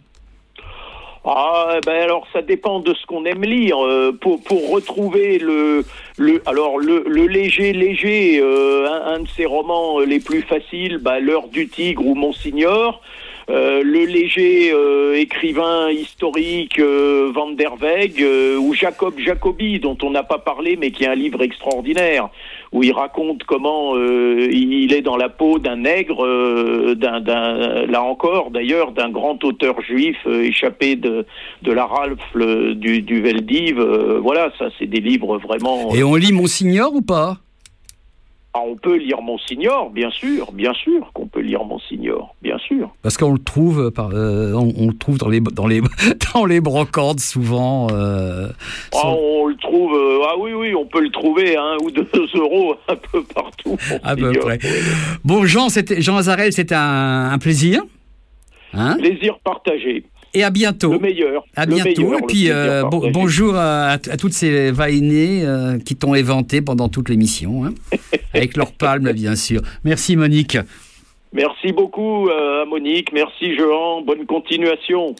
Ah ben alors ça dépend de ce qu'on aime lire. Euh, pour pour retrouver le le alors le le léger léger euh, un, un de ses romans les plus faciles, bah, L'heure du tigre ou Monsignor. Euh, le léger euh, écrivain historique euh, Van der Weg euh, ou Jacob Jacobi, dont on n'a pas parlé mais qui est un livre extraordinaire où il raconte comment euh, il est dans la peau d'un nègre, euh, d'un, d'un, là encore d'ailleurs, d'un grand auteur juif euh, échappé de, de la rafle du, du Veldiv. Euh, voilà, ça c'est des livres vraiment... Euh... Et on lit Monsignor ou pas ? Ah, on peut lire Monsignor, bien sûr, bien sûr qu'on peut lire Monsignor, bien sûr. Parce qu'on le trouve, par, euh, on, on le trouve dans les dans les dans les brocantes souvent. Euh, ah, sans... on le trouve. Euh, ah oui, oui, on peut le trouver à un ou deux euros un peu partout. À peu près. Bon, Jean, c'était Jean Azarel, c'était un, un plaisir. Hein ? Plaisir partagé. Et à bientôt. Le meilleur. À le bientôt. Meilleur, et puis euh, bon, bonjour à, à toutes ces va-et-venées euh, qui t'ont éventé pendant toute l'émission, hein, avec leurs palmes, bien sûr. Merci Monique. Merci beaucoup euh, à Monique. Merci Jean. Bonne continuation.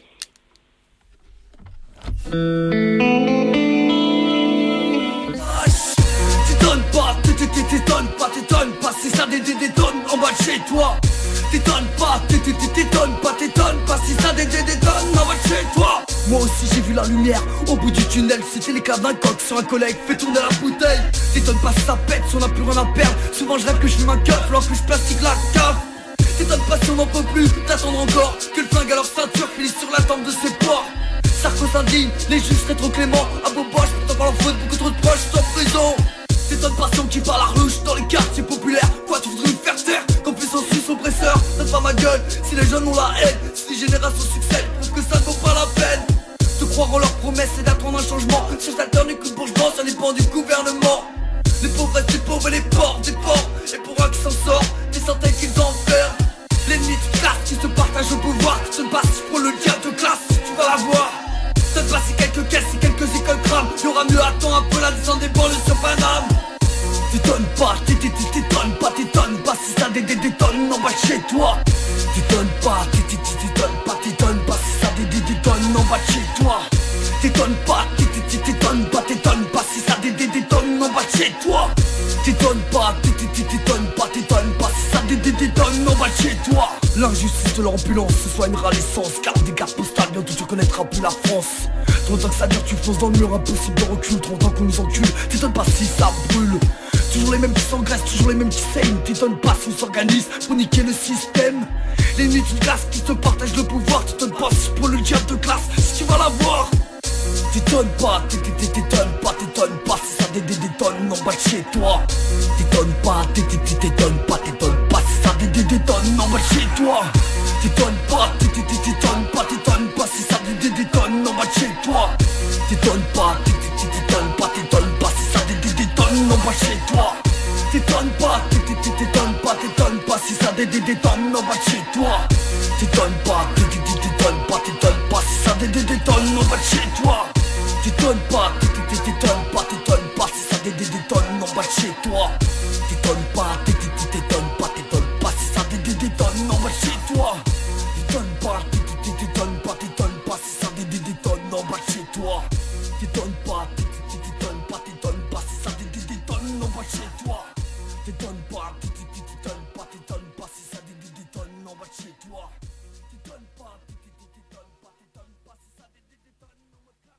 de chez toi. T'étonnes pas, t'étonnes pas, t'étonnes pas. Si ça dédé détonne, en bas de chez toi. Moi aussi j'ai vu la lumière au bout du tunnel. C'était les cas d'un coq sur un collègue, fait tourner la bouteille. T'étonnes pas si ça pète, si on a plus rien à perdre. Souvent je rêve que je fume un keuf, alors que je plastique la cave. T'étonnes pas si on n'en peut plus, t'attendre encore que le flingue à leur ceinture finisse sur la tempe de ses porcs. Sarko s'indigne, les juges seraient trop cléments. À beau boche, pourtant par leur faute, beaucoup trop de proches sont en prison. T'étonnes pas si on kiffe par la ruche dans les quartiers populaires. Quoi tu voudrais me faire taire, qu'on puisse en suisse oppresseur. Donne pas ma gueule, si les jeunes ont la haine. Si les générations succèdent, prouve que ça ne vaut pas la peine. De croire en leurs promesses et d'attendre un changement. Si j'alterne écoute bourgeois, ça dépend du gouvernement. Les pauvres restent des pauvres et les porcs des porcs. Et pour un qui s'en sort, des centaines qu'ils enferment. L'ennemi de classe qui se partage le pouvoir. Tu te passes pour le diable de classe, tu vas la voir. Donne pas si quelques caisses, si quelques écoles crament. Y'aura mieux, attends un peu la descente des banlieues sur Paname. T'étonnes pas, t'étonnes pas, t'étonnes pas. Si ça détonne en bas de chez toi. T'étonnes pas, t'étonnes pas, t'étonnes pas. Si ça détonne en bas de chez toi. T'étonnes pas, t'étonnes pas, t'étonnes pas. Si ça détonne en bas de chez toi. T'étonnes pas, t'étonnes pas, t'étonnes pas. Si ça détonne en bas de chez toi. L'injustice de l'ambulance, ce soit une rare essence. Garde des cartes postales, bientôt tu connaîtras plus la France. Trop de temps que ça dure, tu fonces dans le mur, impossible de recul. Trop de temps qu'on nous encule, t'étonnes pas si ça brûle. Toujours les mêmes qui s'engraissent, toujours les mêmes qui saignent. T'étonnes pas si on s'organise pour niquer le système. L'ennemi d'une classe qui se partage le pouvoir. T'étonnes pas si pour le diable de classe, si tu vas l'avoir. T'étonnes pas, t'étonnes pas, t'étonnes pas. Si ça détonne en bas de chez toi. T'étonnes pas, t'étonnes pas, t'étonnes pas. Si ça détonne en bas de chez toi. T'étonnes pas, t'étonnes pas, t'étonnes pas. Si ça détonne en bas de chez toi. T'étonnes pas, t'étonnes pas, t'étonnes pas. Si ça détonne en bas de chez toi. T'étonnes pas, t'étonnes pas, t'étonnes pas. Si ça détonne en bas de chez toi. T'étonnes pas, t'étonnes pas, t'étonnes pas. Si ça détonne en bas de chez toi. T'étonnes pas, t'étonnes pas, t'étonnes pas. Si ça détonne en bas de chez toi. T'étonnes pas, t'étonnes pas, t'étonnes pas. Si ça détonne en bas de chez toi. T'étonnes pas, t'étonnes pas, t'étonnes pas. Si ça détonne en bas de chez toi. T'étonnes pas, t'étonnes pas, t'étonnes pas. Si ça détonne en bas de chez toi. T'étonnes pas, t'étonnes pas, t'étonnes pas. Si ça détonne en bas de chez toi. T'étonnes pas, t'étonnes pas, t'étonnes pas. Si ça détonne en bas de chez toi.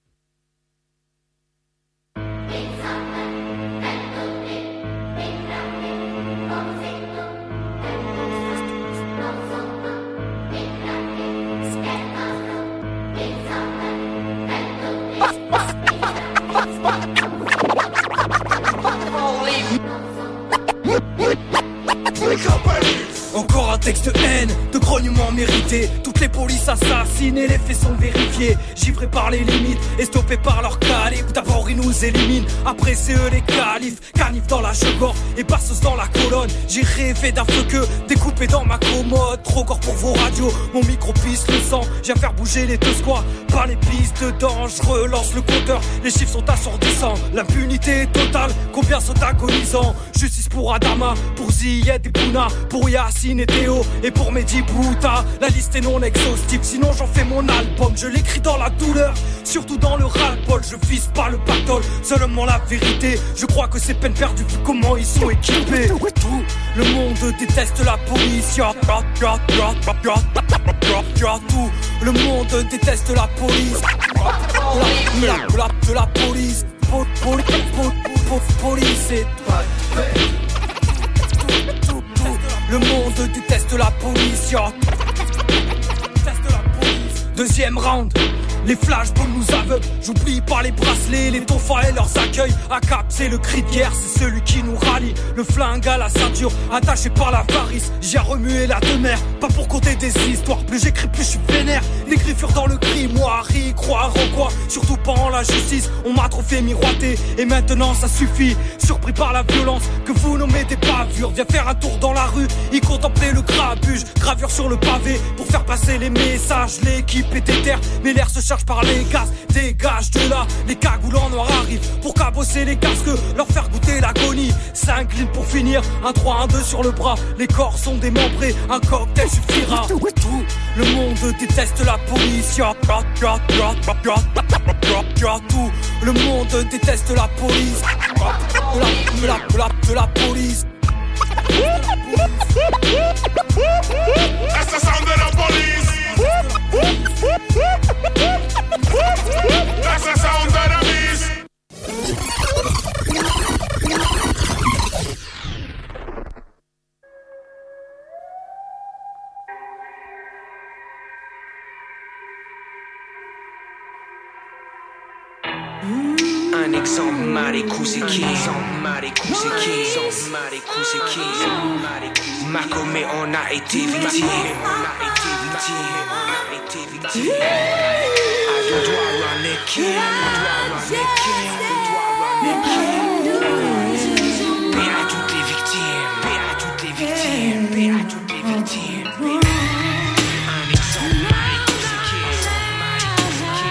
Encore un texte de haine, de grognement mérité. Toutes les polices assassinent et les faits sont vérifiés. Givrés par les limites et stoppés par leur calibre. D'abord ils nous éliminent, après c'est eux les califs. Canif dans la cheveux et passeuse dans la colonne. J'ai rêvé d'un feu que découpé dans ma commode. Trop gore pour vos radios, mon micro pisse le sang. J'ai à faire bouger les deux squats, pas les pistes dedans. Je relance le compteur, les chiffres sont assourdissants. L'impunité est totale, combien sont agonisants. Justice pour Adama, pour Ziyed et Pouna, pour Yassine et Théo et pour Mehdi Bouta. La liste est non exhaustive, sinon j'en fais mon album. Je l'écris dans la douleur, surtout dans le ras-le-bol. Je vise pas le pactole, seulement la vérité. Je crois que c'est peine perdue vu comment ils sont équipés. Tout le monde déteste la police. Y'a, y'a, y'a, y'a, y'a, y'a, tout le monde déteste la police. De la, de la, de la police. Po, po, po, po, police et tout, tout, le monde déteste la police, yo. Déteste la police. Deuxième round, les flashballs nous aveuglent. J'oublie pas les bracelets, les tonfas et leurs accueils. A cap, c'est le cri de guerre, c'est celui qui nous rallie. Le flingue à la ceinture, attaché par la varice. J'ai remué la demeure, pas pour compter des histoires. Plus j'écris, plus je suis vénère. Les griffures dans le grimoire, y croire en quoi? Surtout pas en la justice, on m'a trop fait miroiter. Et maintenant ça suffit, surpris par la violence que vous nommez des bavures. Viens faire un tour dans la rue, y contempler le grabuge. Gravure sur le pavé, pour faire passer les messages. L'équipe est déterre, mais l'air se charge par les gaz. Dégage de là, les cagoules en noir arrivent pour cabosser les casques, leur faire goûter l'agonie. S'incline pour finir, un trois, un deux sur le bras. Les corps sont démembrés, un cocktail suffira. Tout le monde déteste la police. Y'a, y'a, y'a, y'a, y'a, y'a, y'a, tout le monde déteste la police. De la, de la, de la, de la police. De la police. That's the sound of the police. That's the sound of the beast. Un exemple mal écousé qui mal écousé qui mal écousé qui Macomet on a été victime, on a été victime, on a été victime. I don't doit run the king, doit run the king, doit run the king. Paix à toutes les victimes, paix à toutes les victimes, paix à toutes les victimes. Un exemple mal écousé qui mal écousé qui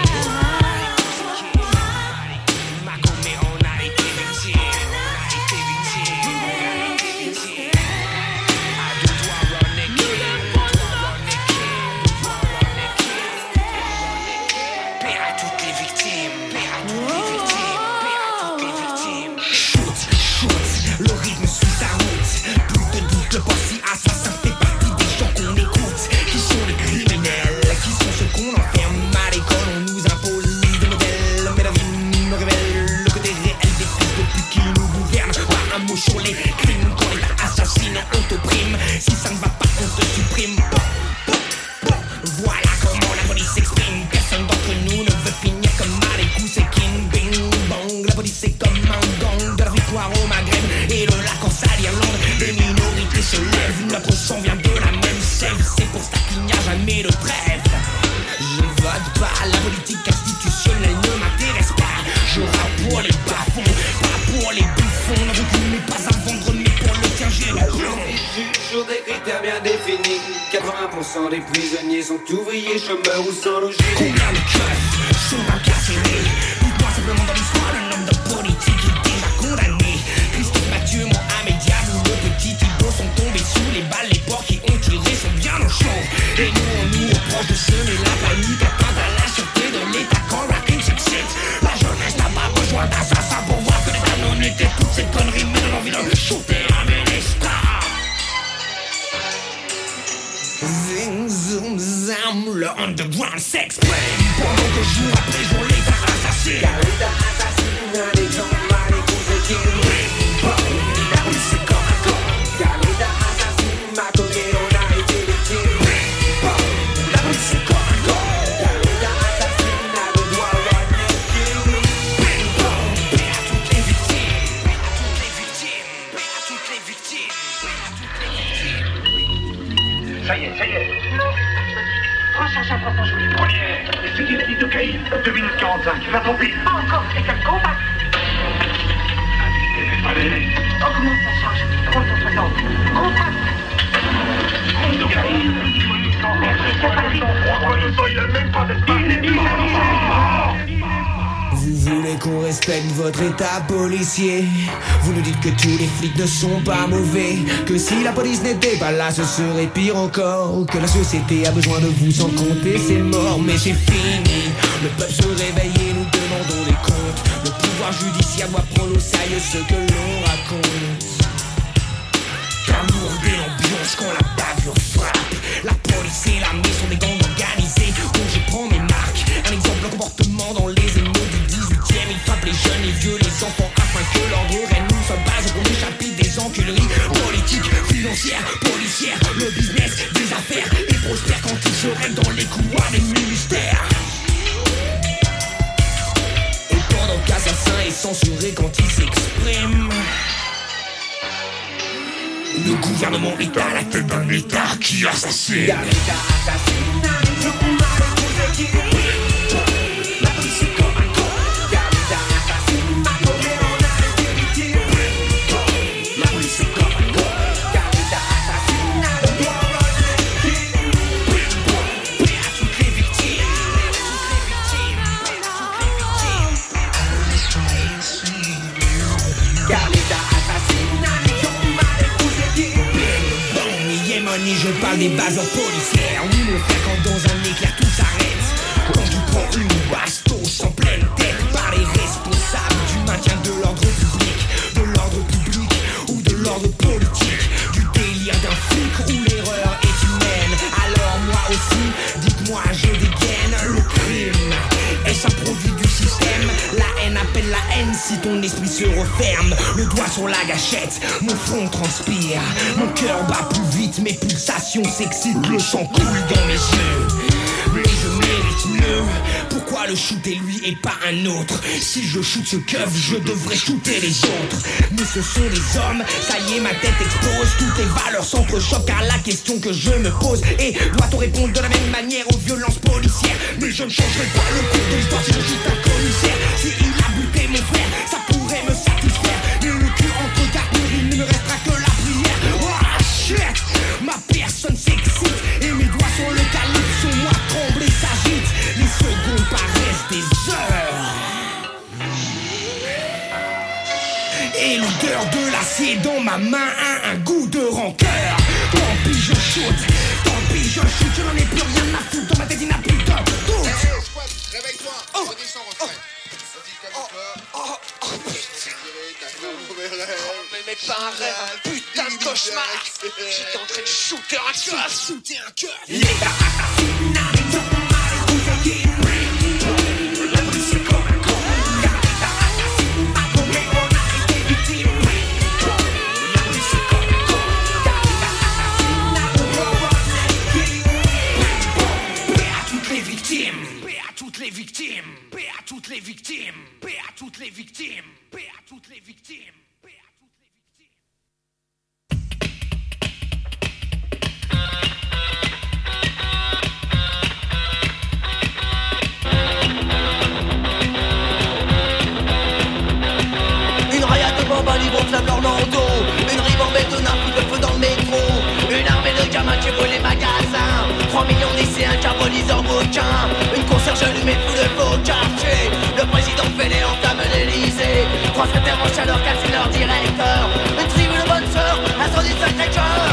Macomet on a été victime, on a été victime, on a été victime. I don't doit run the king, doit run the king, doit run the king. Paix à toutes les victimes, paix à toutes les victimes, paix à toutes les victimes. Shoot, shoot, le rythme suit sa route. Plus de doute, le boss assassin fait partie des gens qu'on écoute. Qui sont les criminels, qui sont ceux qu'on enferme à l'école. On nous impose des modèles, mais la vie nous révèle le côté réel des fils de pute qui nous gouvernent. Pas un mot sur les crimes, quand l'État assassine, on t'opprime. Si ça ne va pas, on te supprime. Bon, bon, bon. Voilà comment la police s'exprime. Personne d'entre nous ne veut finir comme Malécou, c'est King Bing Bang. La police c'est comme un gang de la victoire au Maghreb et le lac en sale Irlande. Les minorités se lèvent, notre sang vient de la même sève. C'est pour ça qu'il n'y a jamais de trêve. Je vote pas, la politique institutionnelle ne m'intéresse pas. Je rappe pour les bas-fonds, pas pour les bouffons. Non, je n'ai pas à vendre, mais pour le tien j'ai le plomb. Sur des critères bien définis, quatre-vingts pour cent des prisonniers sont ouvriers, chômeurs ou sans logis. Combien de keufs sont incarcérés? Dites-moi simplement dans l'histoire, le nombre de politiques est déjà condamné. Christophe Mathieu, Mohamed Diallo, le petit Thibaut sont tombés sous les balles. Les porcs qui ont tiré sont bien au chaud. Et nous, on nous reproche de semer la panique, atteinte à la sûreté de l'État quand rapping s'excite. La jeunesse n'a pas besoin d'assassins pour voir que l'État non était toutes ces conneries, mais donne envie de shooter un ministre. Zing, zoom, zam, le underground s'exprime. Pendant que jour après jour l'État assassine. Car l'État assassine des gens mal écoutés qui la police c'est corps à corps. Car l'État assassine Macomet, on a été victime. La police c'est corps à corps. Car l'État assassine a le droit à run the king. Paix à toutes les victimes, paix à toutes les victimes, paix à toutes les victimes, paix à toutes les victimes. Ça y est, ça y est. trois cent cinquante sur les premières. C'est qui la dit de Caïn? deux minutes quarante-cinq. Va ton pire. Encore, c'est un combat. Allez, allez. Augmente la charge. trois cent soixante. Contact. De Caïn. Il a même pas d'espace. Vous voulez qu'on respecte votre état policier? Vous nous dites que tous les flics ne sont pas mauvais, que si la police n'était pas là ce serait pire encore, que la société a besoin de vous sans compter c'est mort. Mais c'est fini, le peuple se réveille et nous demandons des comptes. Le pouvoir judiciaire doit prendre au sérieux ce que l'on raconte. Car lourde et l'ambiance quand la bavure frappe. La police et l'armée sont des gangs organisés dont je prends mes marques. Un exemple de comportement dans les émeutes du dix-huitième. Ils frappent les jeunes, les vieux, les enfants afin que l'ordre règne. Nous sommes base pour l'échappée des enculeries politiques, financières, policières. Le business des affaires et prospère quand ils se règlent dans les couloirs des ministères. Et pendant qu'Assassin est censuré quand il s'exprime, le gouvernement est à la tête d'un État qui assassine. car l'État assassine des gens mal écoutés qui la police c'est corps à corps. Car l'État assassine Macomet, on a été victime. La police c'est corps à corps. Car l'État assassine a le droit à run the king. Paix à toutes les victimes, paix à toutes les victimes, paix à toutes les victimes. Car l'État assassine des gens mal écoutés qui Bon, Yémoni, je parle des bases policières. Oui, mon frère, quand dans un éclair tout s'arrête. Quand tu prends une bastos en pleine tête par les responsables du maintien de l'ordre public, de l'ordre public ou de l'ordre politique, du délire d'un fou si ton esprit se referme. Le doigt sur la gâchette, mon front transpire. Mon cœur bat plus vite, mes pulsations s'excitent. Le sang coule dans mes yeux. Mais je mérite mieux. Pourquoi le shooter lui et pas un autre? Si je shoot ce keuf, je devrais shooter les autres. Mais ce sont les hommes, ça y est ma tête explose. Toutes les valeurs s'entrechoquent car la question que je me pose est: doit-on répondre de la même manière aux violences policières? Mais je ne changerai pas le cours de l'histoire si je shoot un commissaire. Si il a buté mon frère, ça pourrait me satisfaire. Mais le cul entre quatre murs, il ne me restera que la prière. Oh shit, ma personne s'excite et mes doigts sur le calibre, sur moi tremble et s'agite. Les secondes paraissent des heures. Et l'odeur de l'acier dans ma main a un goût de rancœur. Tant pis je shoot, tant pis je shoot, je n'en ai plus rien à foutre. Dans ma tête il n'a plus de doute. Réveille-toi, oh. redis son refrain. Oh, oh, oh, mais, mais pas un rêve, un putain de cauchemar. J'étais en train de shooter un cœur, shooter un cœur. Les assassins dans ma rue, la rue c'est comme un con. Car les assassins à combien on a été victime. La rue c'est comme un con. Car les assassins à combien on a été victime. Paix à toutes les victimes. Paix à toutes les victimes. Paix à toutes les victimes. Paix à toutes les victimes. Paix à toutes les victimes. Une raillade de bombes à livre flamme leur manteau. Une ribambelle de nains foutent le feu dans le métro. Une armée de gamins qui brûlent les magasins. Trois millions de lycéens qui abolisent leurs bouquins. Une concierge allumée de fous de beaux quartiers. Le président fêlé entame l'Elysée. Trois secrétaires en chaleur cassent leur directeur. Une tribu de bonnes sœurs, incendie de Sacré-Cœur.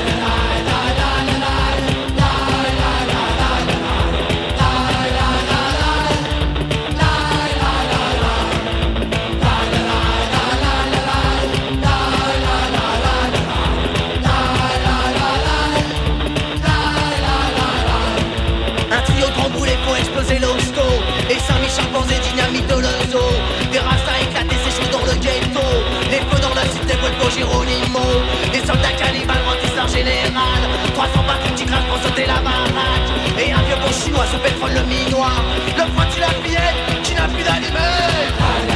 Exploser l'hosto et Saint-Michel chimpanzés dynamite dans le zoo. Des rastas éclatés séchés dans le ghetto. Les feux dans la cité pour Géronimo. Des soldats cannibales brandissent leur général. trois cents pattes qui grincent pour sauter la baraque. Et un vieux bon chinois sous pétrole le minois. Le pointu la fillette qui n'a plus d'allumette.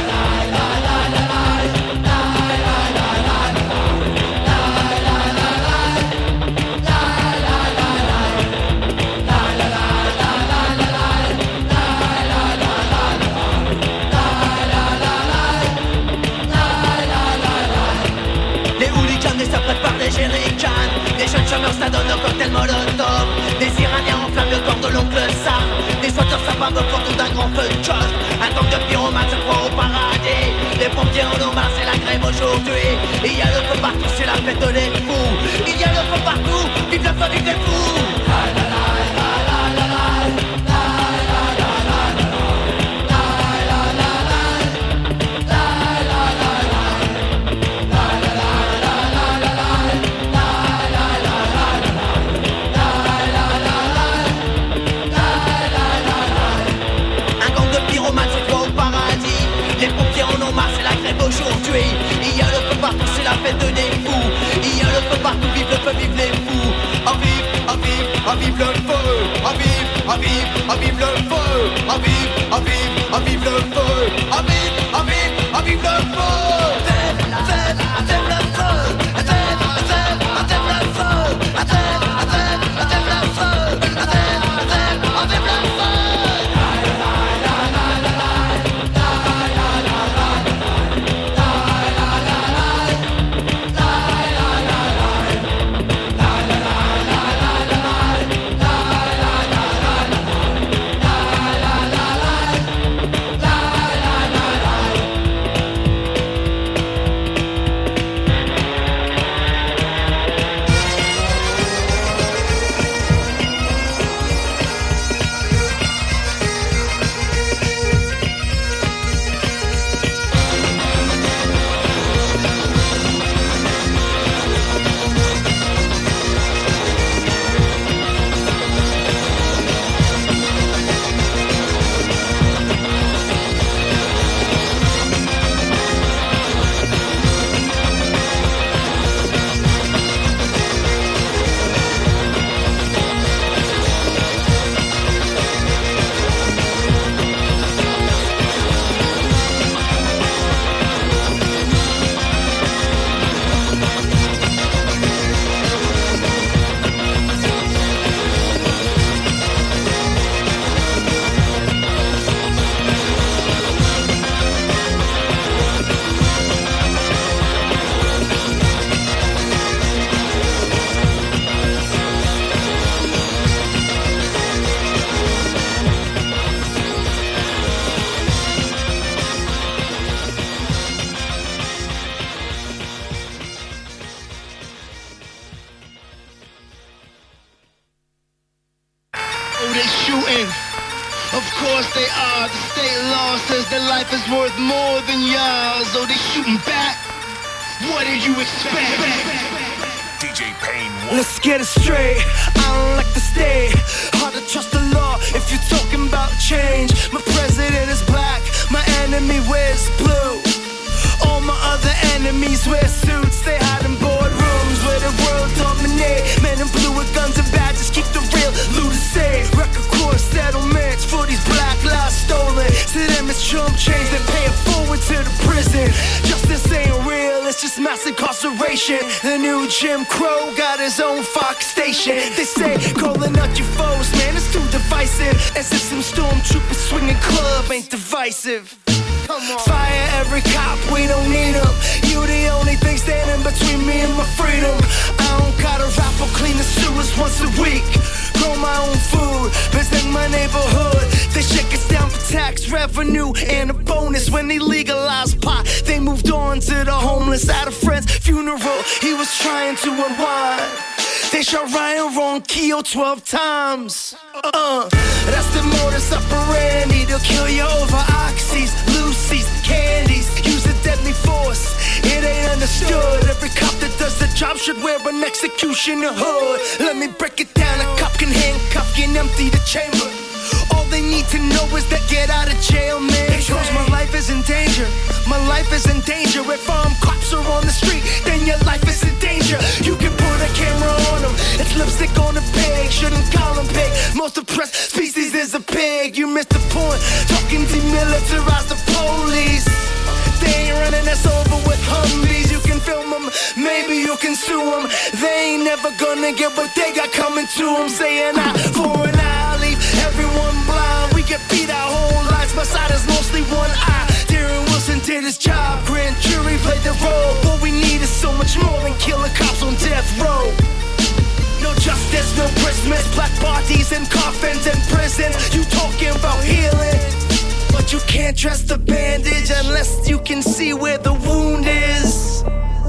Des jeunes chômeurs s'adonnent au cocktail molotov. Des Iraniens enflamment le corps de l'oncle Sam. Des sauteurs sapins au porte d'un grand feu de chose. Un gang de pyromanes se croit au paradis. Les pompiers en ont marre, c'est la grève aujourd'hui. Il y a le feu partout, c'est la fête des fous. Il y a le feu partout, vive le feu, vive les fous. Aujourd'hui, il y a le feu partout, c'est la fête des fous. Il y a le feu partout, vive le feu, vive les fous. À vive, à vive, à vive le feu. À vive, à vive, à vive le feu. À vive, à vive, à vive le feu. À vive, à vive, à vive le feu. Vive, vive, vive le feu. Vive, vive, vive le feu. Vive, vive, vive le feu. Vive, vive, vive le feu. says that life is worth more than yours. So they shooting back. What did you expect? D J Payne. Let's get it straight. I don't like to stay. Hard to trust the law if you're talking about change. My president is black, my enemy wears blue. All my other enemies wear suits. They hide in boardrooms where the world dominate. Men in blue with guns and badges keep the real loot safe. Record court settlements for these black lives stolen. To them it's chump change, they pay it forward to the prison. Justice ain't real, it's just mass incarceration. The new Jim Crow got his own Fox station. They say calling out your foes, man, it's too divisive. As if some stormtroopers swinging club ain't divisive. Fire every cop, we don't need them. You the only thing standing between me and my freedom. I don't gotta rap or clean the sewers once a week. Grow my own food, visit my neighborhood. They shake us down for tax revenue and a bonus. When they legalized pot, they moved on to the homeless. At a friend's funeral, he was trying to unwind. They shot Ryan Ronquillo twelve times. Uh, that's the modus operandi. They'll kill you over oxys, Lucy's, candies. Use a deadly force, it ain't understood. Every cop that does the job should wear an executioner hood. Let me break it down, a cop can handcuff you and empty the chamber. All they need to know is that get out of jail, man. Cause my life is in danger, my life is in danger. If armed cops are on the street, then your life is in danger. You can put a camera on them, it's lipstick on the pig. Shouldn't call them pig, most oppressed species is a pig. You missed the point, talking demilitarize the police. They ain't running us over with Humvees. You can film them, maybe you can sue them. They ain't never gonna get what they got coming to them. Saying eye for an eye, leave everyone blind. We get beat our whole lives, my side is mostly one eye. Darren Wilson did his job, grand jury played the role. What we need is so much more than killer cops on death row. No justice, no Christmas, black bodies in coffins in prison. You talking about healing, but you can't dress the bandage unless you can see where the wound is.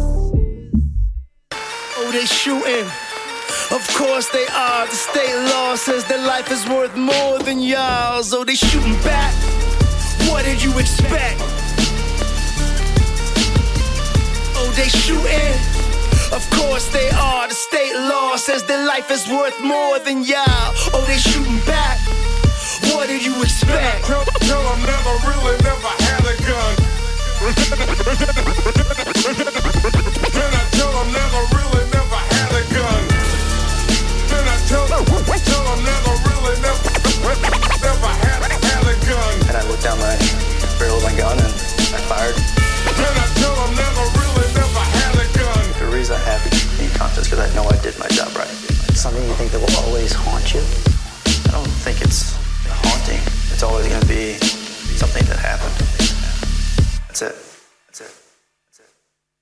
Oh, they shooting. Of course they are. The state law says that life is worth more than yours. Oh, they shooting back. What did you expect? Oh, they shooting. Of course they are. The state law says that life is worth more than y'all. Oh, they shooting back. What did you expect? Tell, tell them never really never had a gun. Then I tell them never really never had a gun. Then I tell them, tell them never really never, never had, had a gun. And I looked down my barrel of my gun and I fired. Then I tell them never really never had a gun. The reason I have being conscious because I know I did my job right. Something you think that will always haunt you? I don't think it's haunting. It's always going to be something that happened. That's it. That's it. That's it.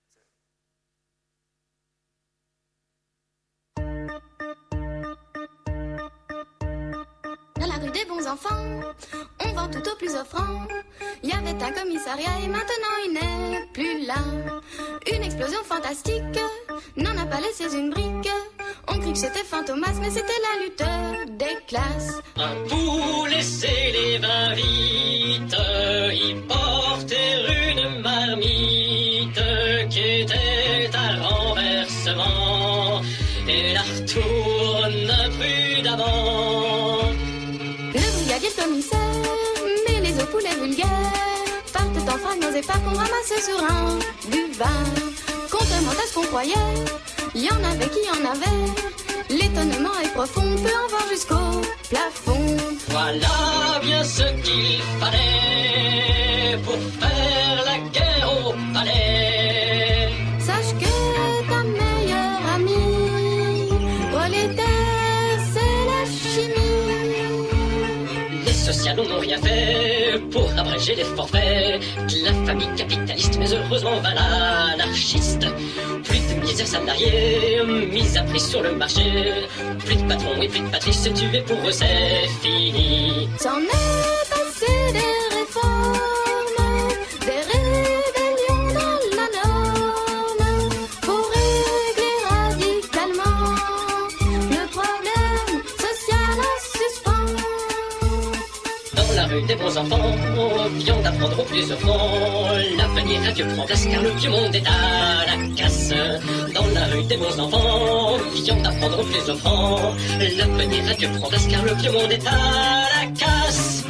Dans la rue des bons enfants, on vend tout au plus offrant. Il y avait un commissariat et maintenant il n'est plus là. Une explosion fantastique n'en a pas laissé une brique. On cru que c'était Fantomas, mais c'était la lutte des classes. Un poulet s'élève vite, il portait une marmite qui était à renversement et la retourne prudemment. Le brigadier le commissaire, mais les eaux poulets vulgaires partent en fragments et épars qu'on ramassait sur un buvard. Contrairement à ce qu'on croyait, il y en avait qui en avaient. L'étonnement est profond, on peut en voir jusqu'au plafond. Voilà bien ce qu'il fallait pour faire la guerre au palais. Sache que ta meilleure amie, prolétaire, c'est la chimie. Les socialos n'ont rien fait pour abréger les forfaits de la famille capitaliste, mais heureusement va l'anarchiste. Plus de misère salariée, mise à prix sur le marché. Plus de patrons et plus de patrices tués pour eux, c'est fini. C'en est passé des réformes, des rébellions dans la norme, pour régler radicalement le problème social en suspens. Dans la rue des bons enfants, viande à d'apprendre au plus offrant. L'avenir à Dieu prend place car le vieux monde est à la casse. Dans la rue des beaux enfants, viande d'apprendre au plus offrant. L'avenir à Dieu prend place car le vieux monde est à la casse.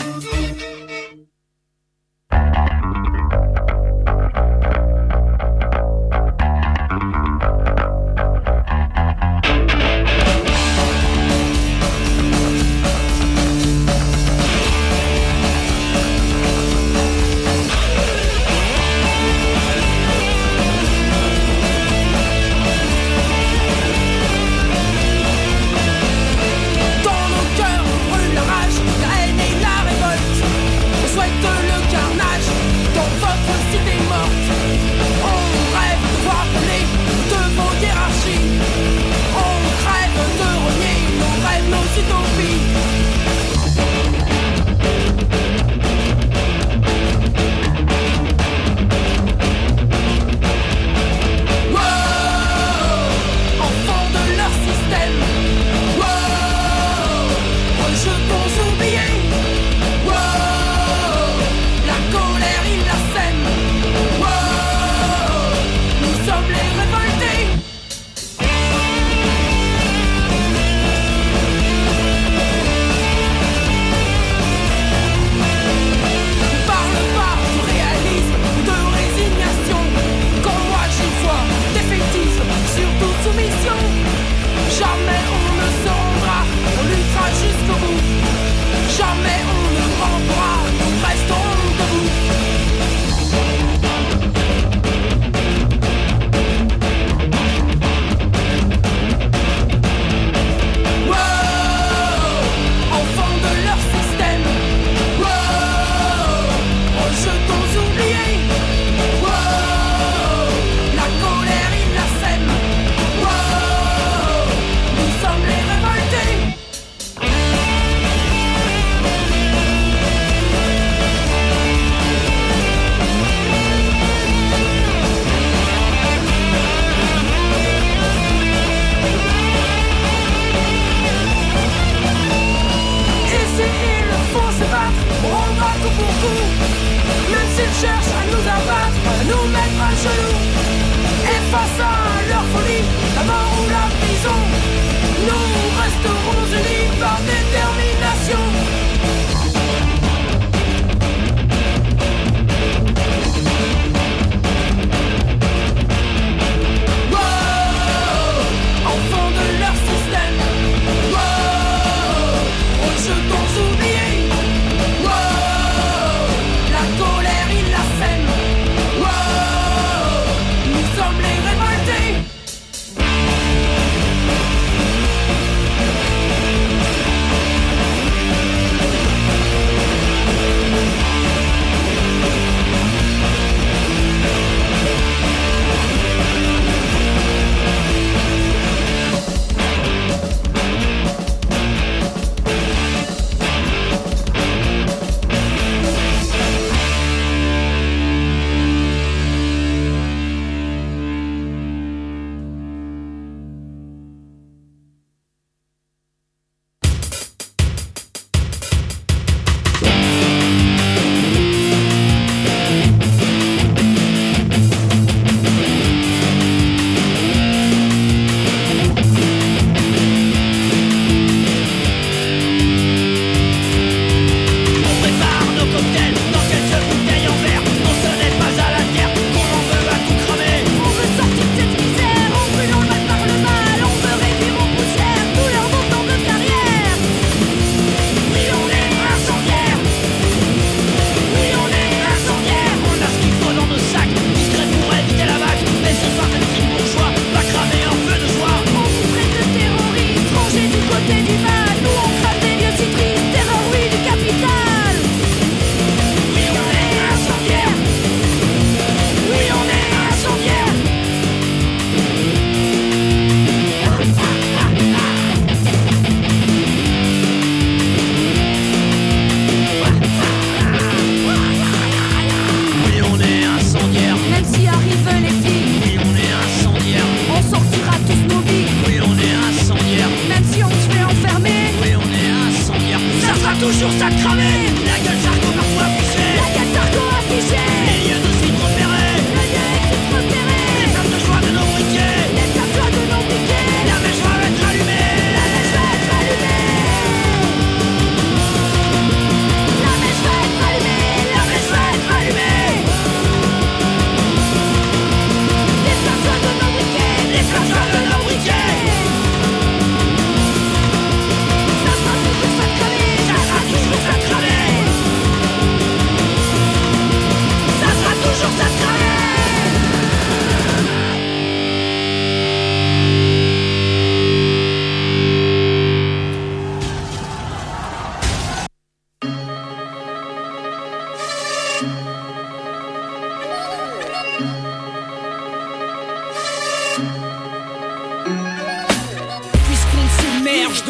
La colère, il la sème. Wow, nous sommes les révoltés.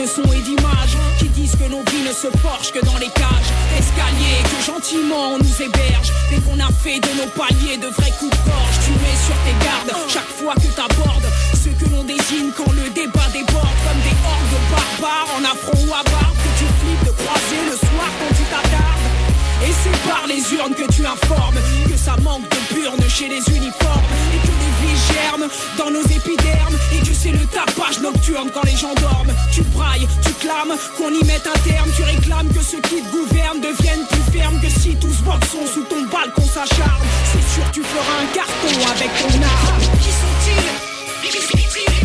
de son et d'image qui disent que nos vies ne se forgent que dans les cages d'escalier, que gentiment on nous héberge. Dès qu'on a fait de nos paliers de vrais coups de gorge, tu mets sur tes gardes chaque fois que t'abordes ceux que l'on désigne quand le débat déborde. Comme des hordes de barbares en afro ou à barbe que tu flippes de croiser le soir quand tu t'attardes. Et c'est par les urnes que tu informes que ça manque de burnes chez les uniformes et que les vies germent dans nos épidermes et que c'est le tapage nocturne quand les gens dorment. Tu brailles, tu clames qu'on y mette un terme. Tu réclames que ceux qui te gouvernent deviennent plus fermes que si tous boxons sous ton balcon s'acharne. C'est sûr tu feras un carton avec ton art. Qui sont-ils? Qui sont-ils?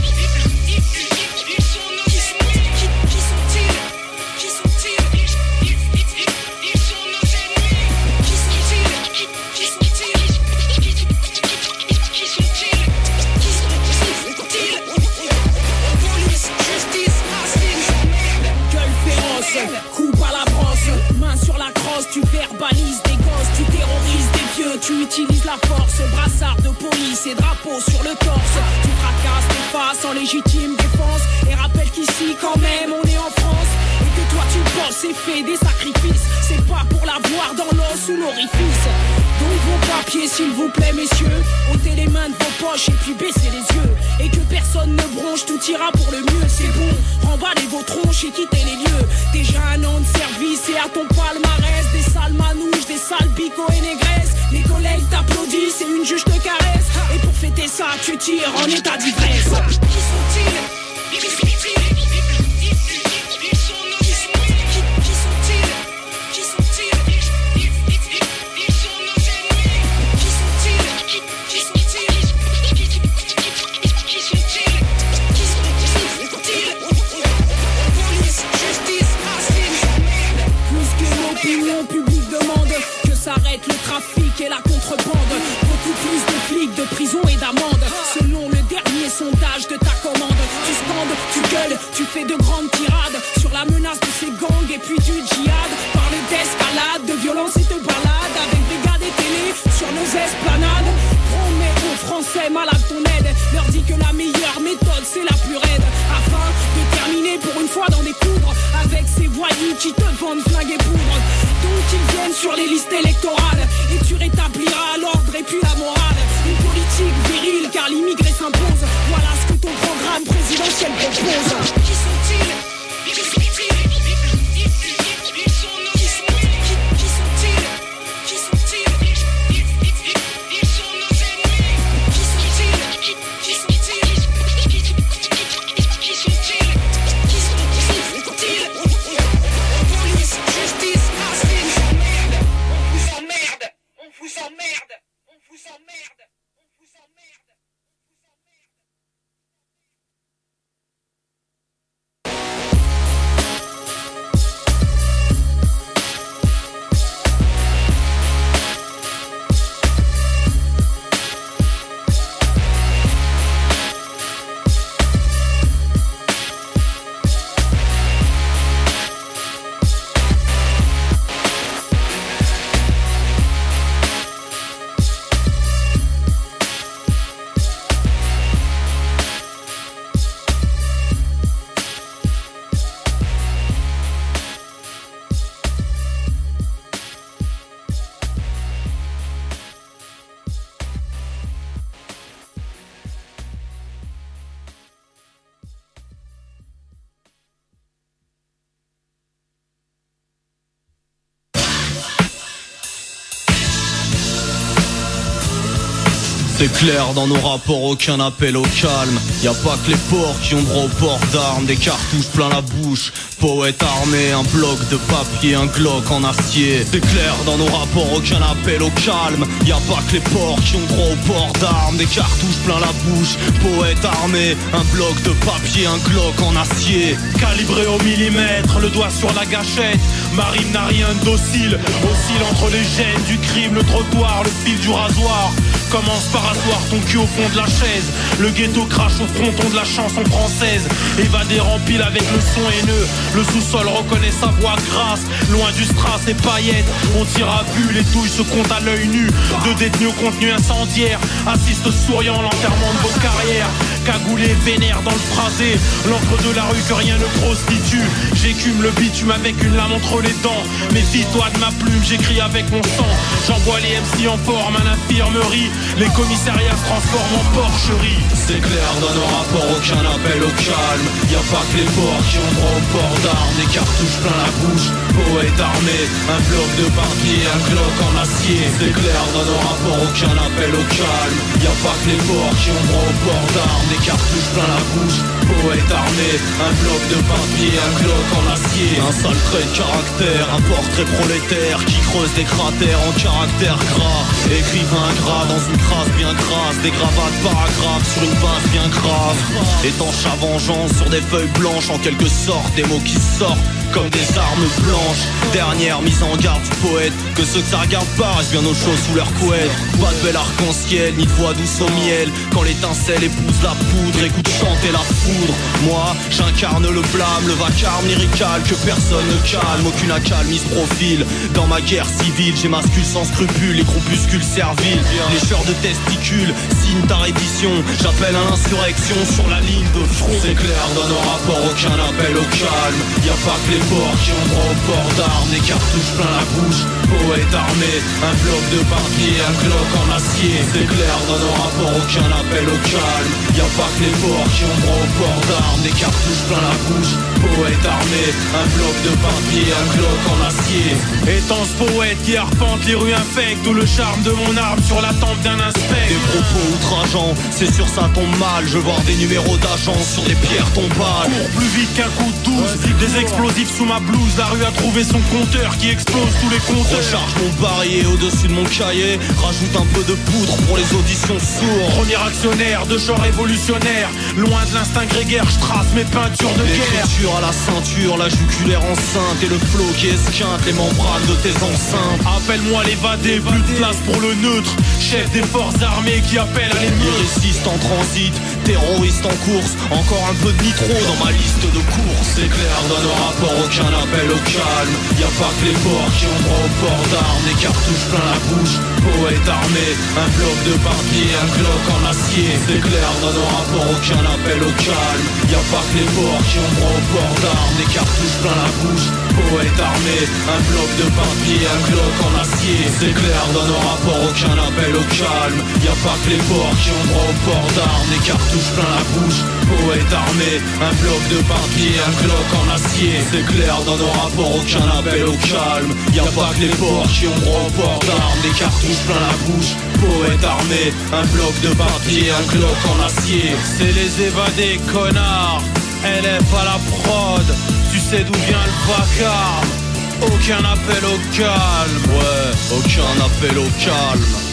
Coupe à la brosse, main sur la crosse, tu verbalises des gosses, tu terrorises des vieux, tu utilises la force, brassard de police et drapeau sur le torse. Tu fracasses tes faces en légitime défense et rappelle qu'ici quand même on est en France et que toi tu bosses et fais des sacrifices. C'est pas pour l'avoir dans l'os ou l'orifice. Donc vos papiers s'il vous plaît messieurs, ôtez les mains de vos poches et puis baissez les yeux. Et que personne ne bronche, tout ira pour le mieux. C'est bon, remballez vos tronches et quittez les lieux. Déjà un an de service et à ton palmarès des sales manouches, des sales bicots et négresses. Les collègues t'applaudissent et une juge te caresse. Et pour fêter ça tu tires en état d'ivresse. Qui sont-ils? Qui sont-ils? S'arrête le trafic et la contrebande. Beaucoup plus de flics, de prison et d'amende. Selon le dernier sondage de ta commande. Tu scandes, tu gueules, tu fais de grandes tirades sur la menace de ces gangs et puis du djihad. Parle d'escalade, de violence et de balade avec des gars des télés sur nos esplanades. Promets aux Français malades ton aide. Leur dis que la meilleure méthode c'est la plus raide. Afin de terminer pour une fois dans des coudres avec ces voyous qui te vendent flingue et poudre. Donc ils viennent sur les listes électorales et tu rétabliras l'ordre et puis la morale. Une politique virile car l'immigré s'impose. Voilà ce que ton programme présidentiel propose. Qui sont-ils? Qui sont-ils? C'est clair, dans nos rapports, aucun appel au calme. Y a pas que les porcs qui ont droit au port d'armes. Des cartouches plein la bouche, poète armé, un bloc de papier, un Glock en acier. C'est clair, dans nos rapports, aucun appel au calme. Y a pas que les porcs qui ont droit au port d'armes. Des cartouches plein la bouche, poète armé, un bloc de papier, un Glock en acier. Calibré au millimètre, le doigt sur la gâchette. Ma rime n'a rien de docile, oscille entre les gènes du crime, le trottoir, le fil du rasoir. Commence par asseoir ton cul au fond de la chaise. Le ghetto crache au fronton de la chanson française. Évadé rempile avec le son haineux. Le sous-sol reconnaît sa voix grasse. Loin du strass et paillettes, on tire à vue, les douilles se comptent à l'œil nu. Deux détenus au contenu incendiaire assistent souriant l'enterrement de vos carrières. cagoulé, vénère dans le phrasé. L'encre de la rue que rien ne prostitue. J'écume le bitume avec une lame entre les dents. Méfie-toi de ma plume, j'écris avec mon sang. J'envoie les M C en forme à l'infirmerie. Les commissariats se transforment en porcherie. C'est clair, dans nos rapports, aucun appel au calme. Y'a pas que les porcs qui ont droit au port d'armes. Des cartouches plein la bouche, poète armé. Un bloc de papier, un glock en acier. C'est clair, dans nos rapports, aucun appel au calme. Y'a pas que les porcs qui ont droit au port d'armes. Des cartouches plein la bouche, poète armé. Un bloc de papier, un glock en acier. Un sale trait de caractère, un portrait prolétaire qui creuse des cratères en caractère gras. Écrivain gras dans une crasse bien grasse. Des gravats de paragraphes sur une base bien grave. Étanche à vengeance sur des feuilles blanches. En quelque sorte, des mots qui sortent comme des armes blanches. Dernière mise en garde du poète, que ceux que ça regarde pas restent bien au chaud sous leur couette. Pas de bel arc-en-ciel, ni de voix douce au miel. Quand l'étincelle épouse la poudre, écoute chanter la foudre. Moi, j'incarne le blâme, le vacarme lyrical que personne ne calme. Aucune accalmie se profile. Dans ma guerre civile, j'émascule sans scrupule les groupuscules serviles. Lécheurs de testicules, signe ta reddition. J'appelle à l'insurrection sur la ligne de front. C'est clair, dans nos rapports, aucun appel au calme. Y'a pas que les porcs qui ont droit au port d'armes. Des cartouches plein la bouche, poète armé. Un bloc de papier, un glock en acier. C'est clair, dans nos rapports, aucun appel au calme. Y'a pas que les porcs qui ont droit au port d'armes. Des cartouches plein la bouche, poète armé. Un bloc de papier, un glock en acier. Étant ce poète qui arpente les rues infectes, tout le charme de mon arme sur la tempe d'un inspect. Des propos outrageants, c'est sûr ça tombe mal. Je veux voir des numéros d'agence sur des pierres tombales. Cours plus vite qu'un coup de douze, des explosifs sous ma blouse. La rue a trouvé son compteur qui explose tous les compteurs. Recharge mon barillet au-dessus de mon cahier. Rajoute un peu de poudre pour les auditions sourdes. Premier actionnaire de genre révolutionnaire. Loin de l'instinct grégaire, je trace mes peintures de guerre. L'écriture à la ceinture, la jugulaire enceinte. Et le flot qui esquinte les membranes de tes enceintes. Appelle-moi l'évadé, plus de place pour le neutre. Chef des forces armées qui appelle à l'émeute. Lyriciste en transit, terroriste en course. Encore un peu de nitro dans ma liste de courses. C'est clair, dans nos rapports, aucun appel au calme. Y'a pas que les porcs qui ont droit au port d'armes. Des cartouches plein la bouche, poète armé. Un bloc de papier, un glock en acier. C'est clair, dans nos rapports, aucun appel au calme. Y'a pas que les porcs qui ont droit au port d'armes. Des cartouches plein la bouche, poète armé. Un bloc de papier, un glock en acier. C'est clair, dans nos rapports, aucun appel au calme. Y'a pas que les porcs qui ont droit au port d'armes. Des cartouches plein la bouche, poète armé. Un bloc de papier, un glock en acier. C'est clair, dans nos rapports, aucun appel au calme. Y'a pas que les porcs qui ont droit au port d'armes. Des cartouches plein la bouche, poète armé. Un bloc de papier, un glock en acier. C'est les évadés, connards. L F à la prod. Tu sais d'où vient le vacarme. Aucun appel au calme. Ouais, aucun appel au calme.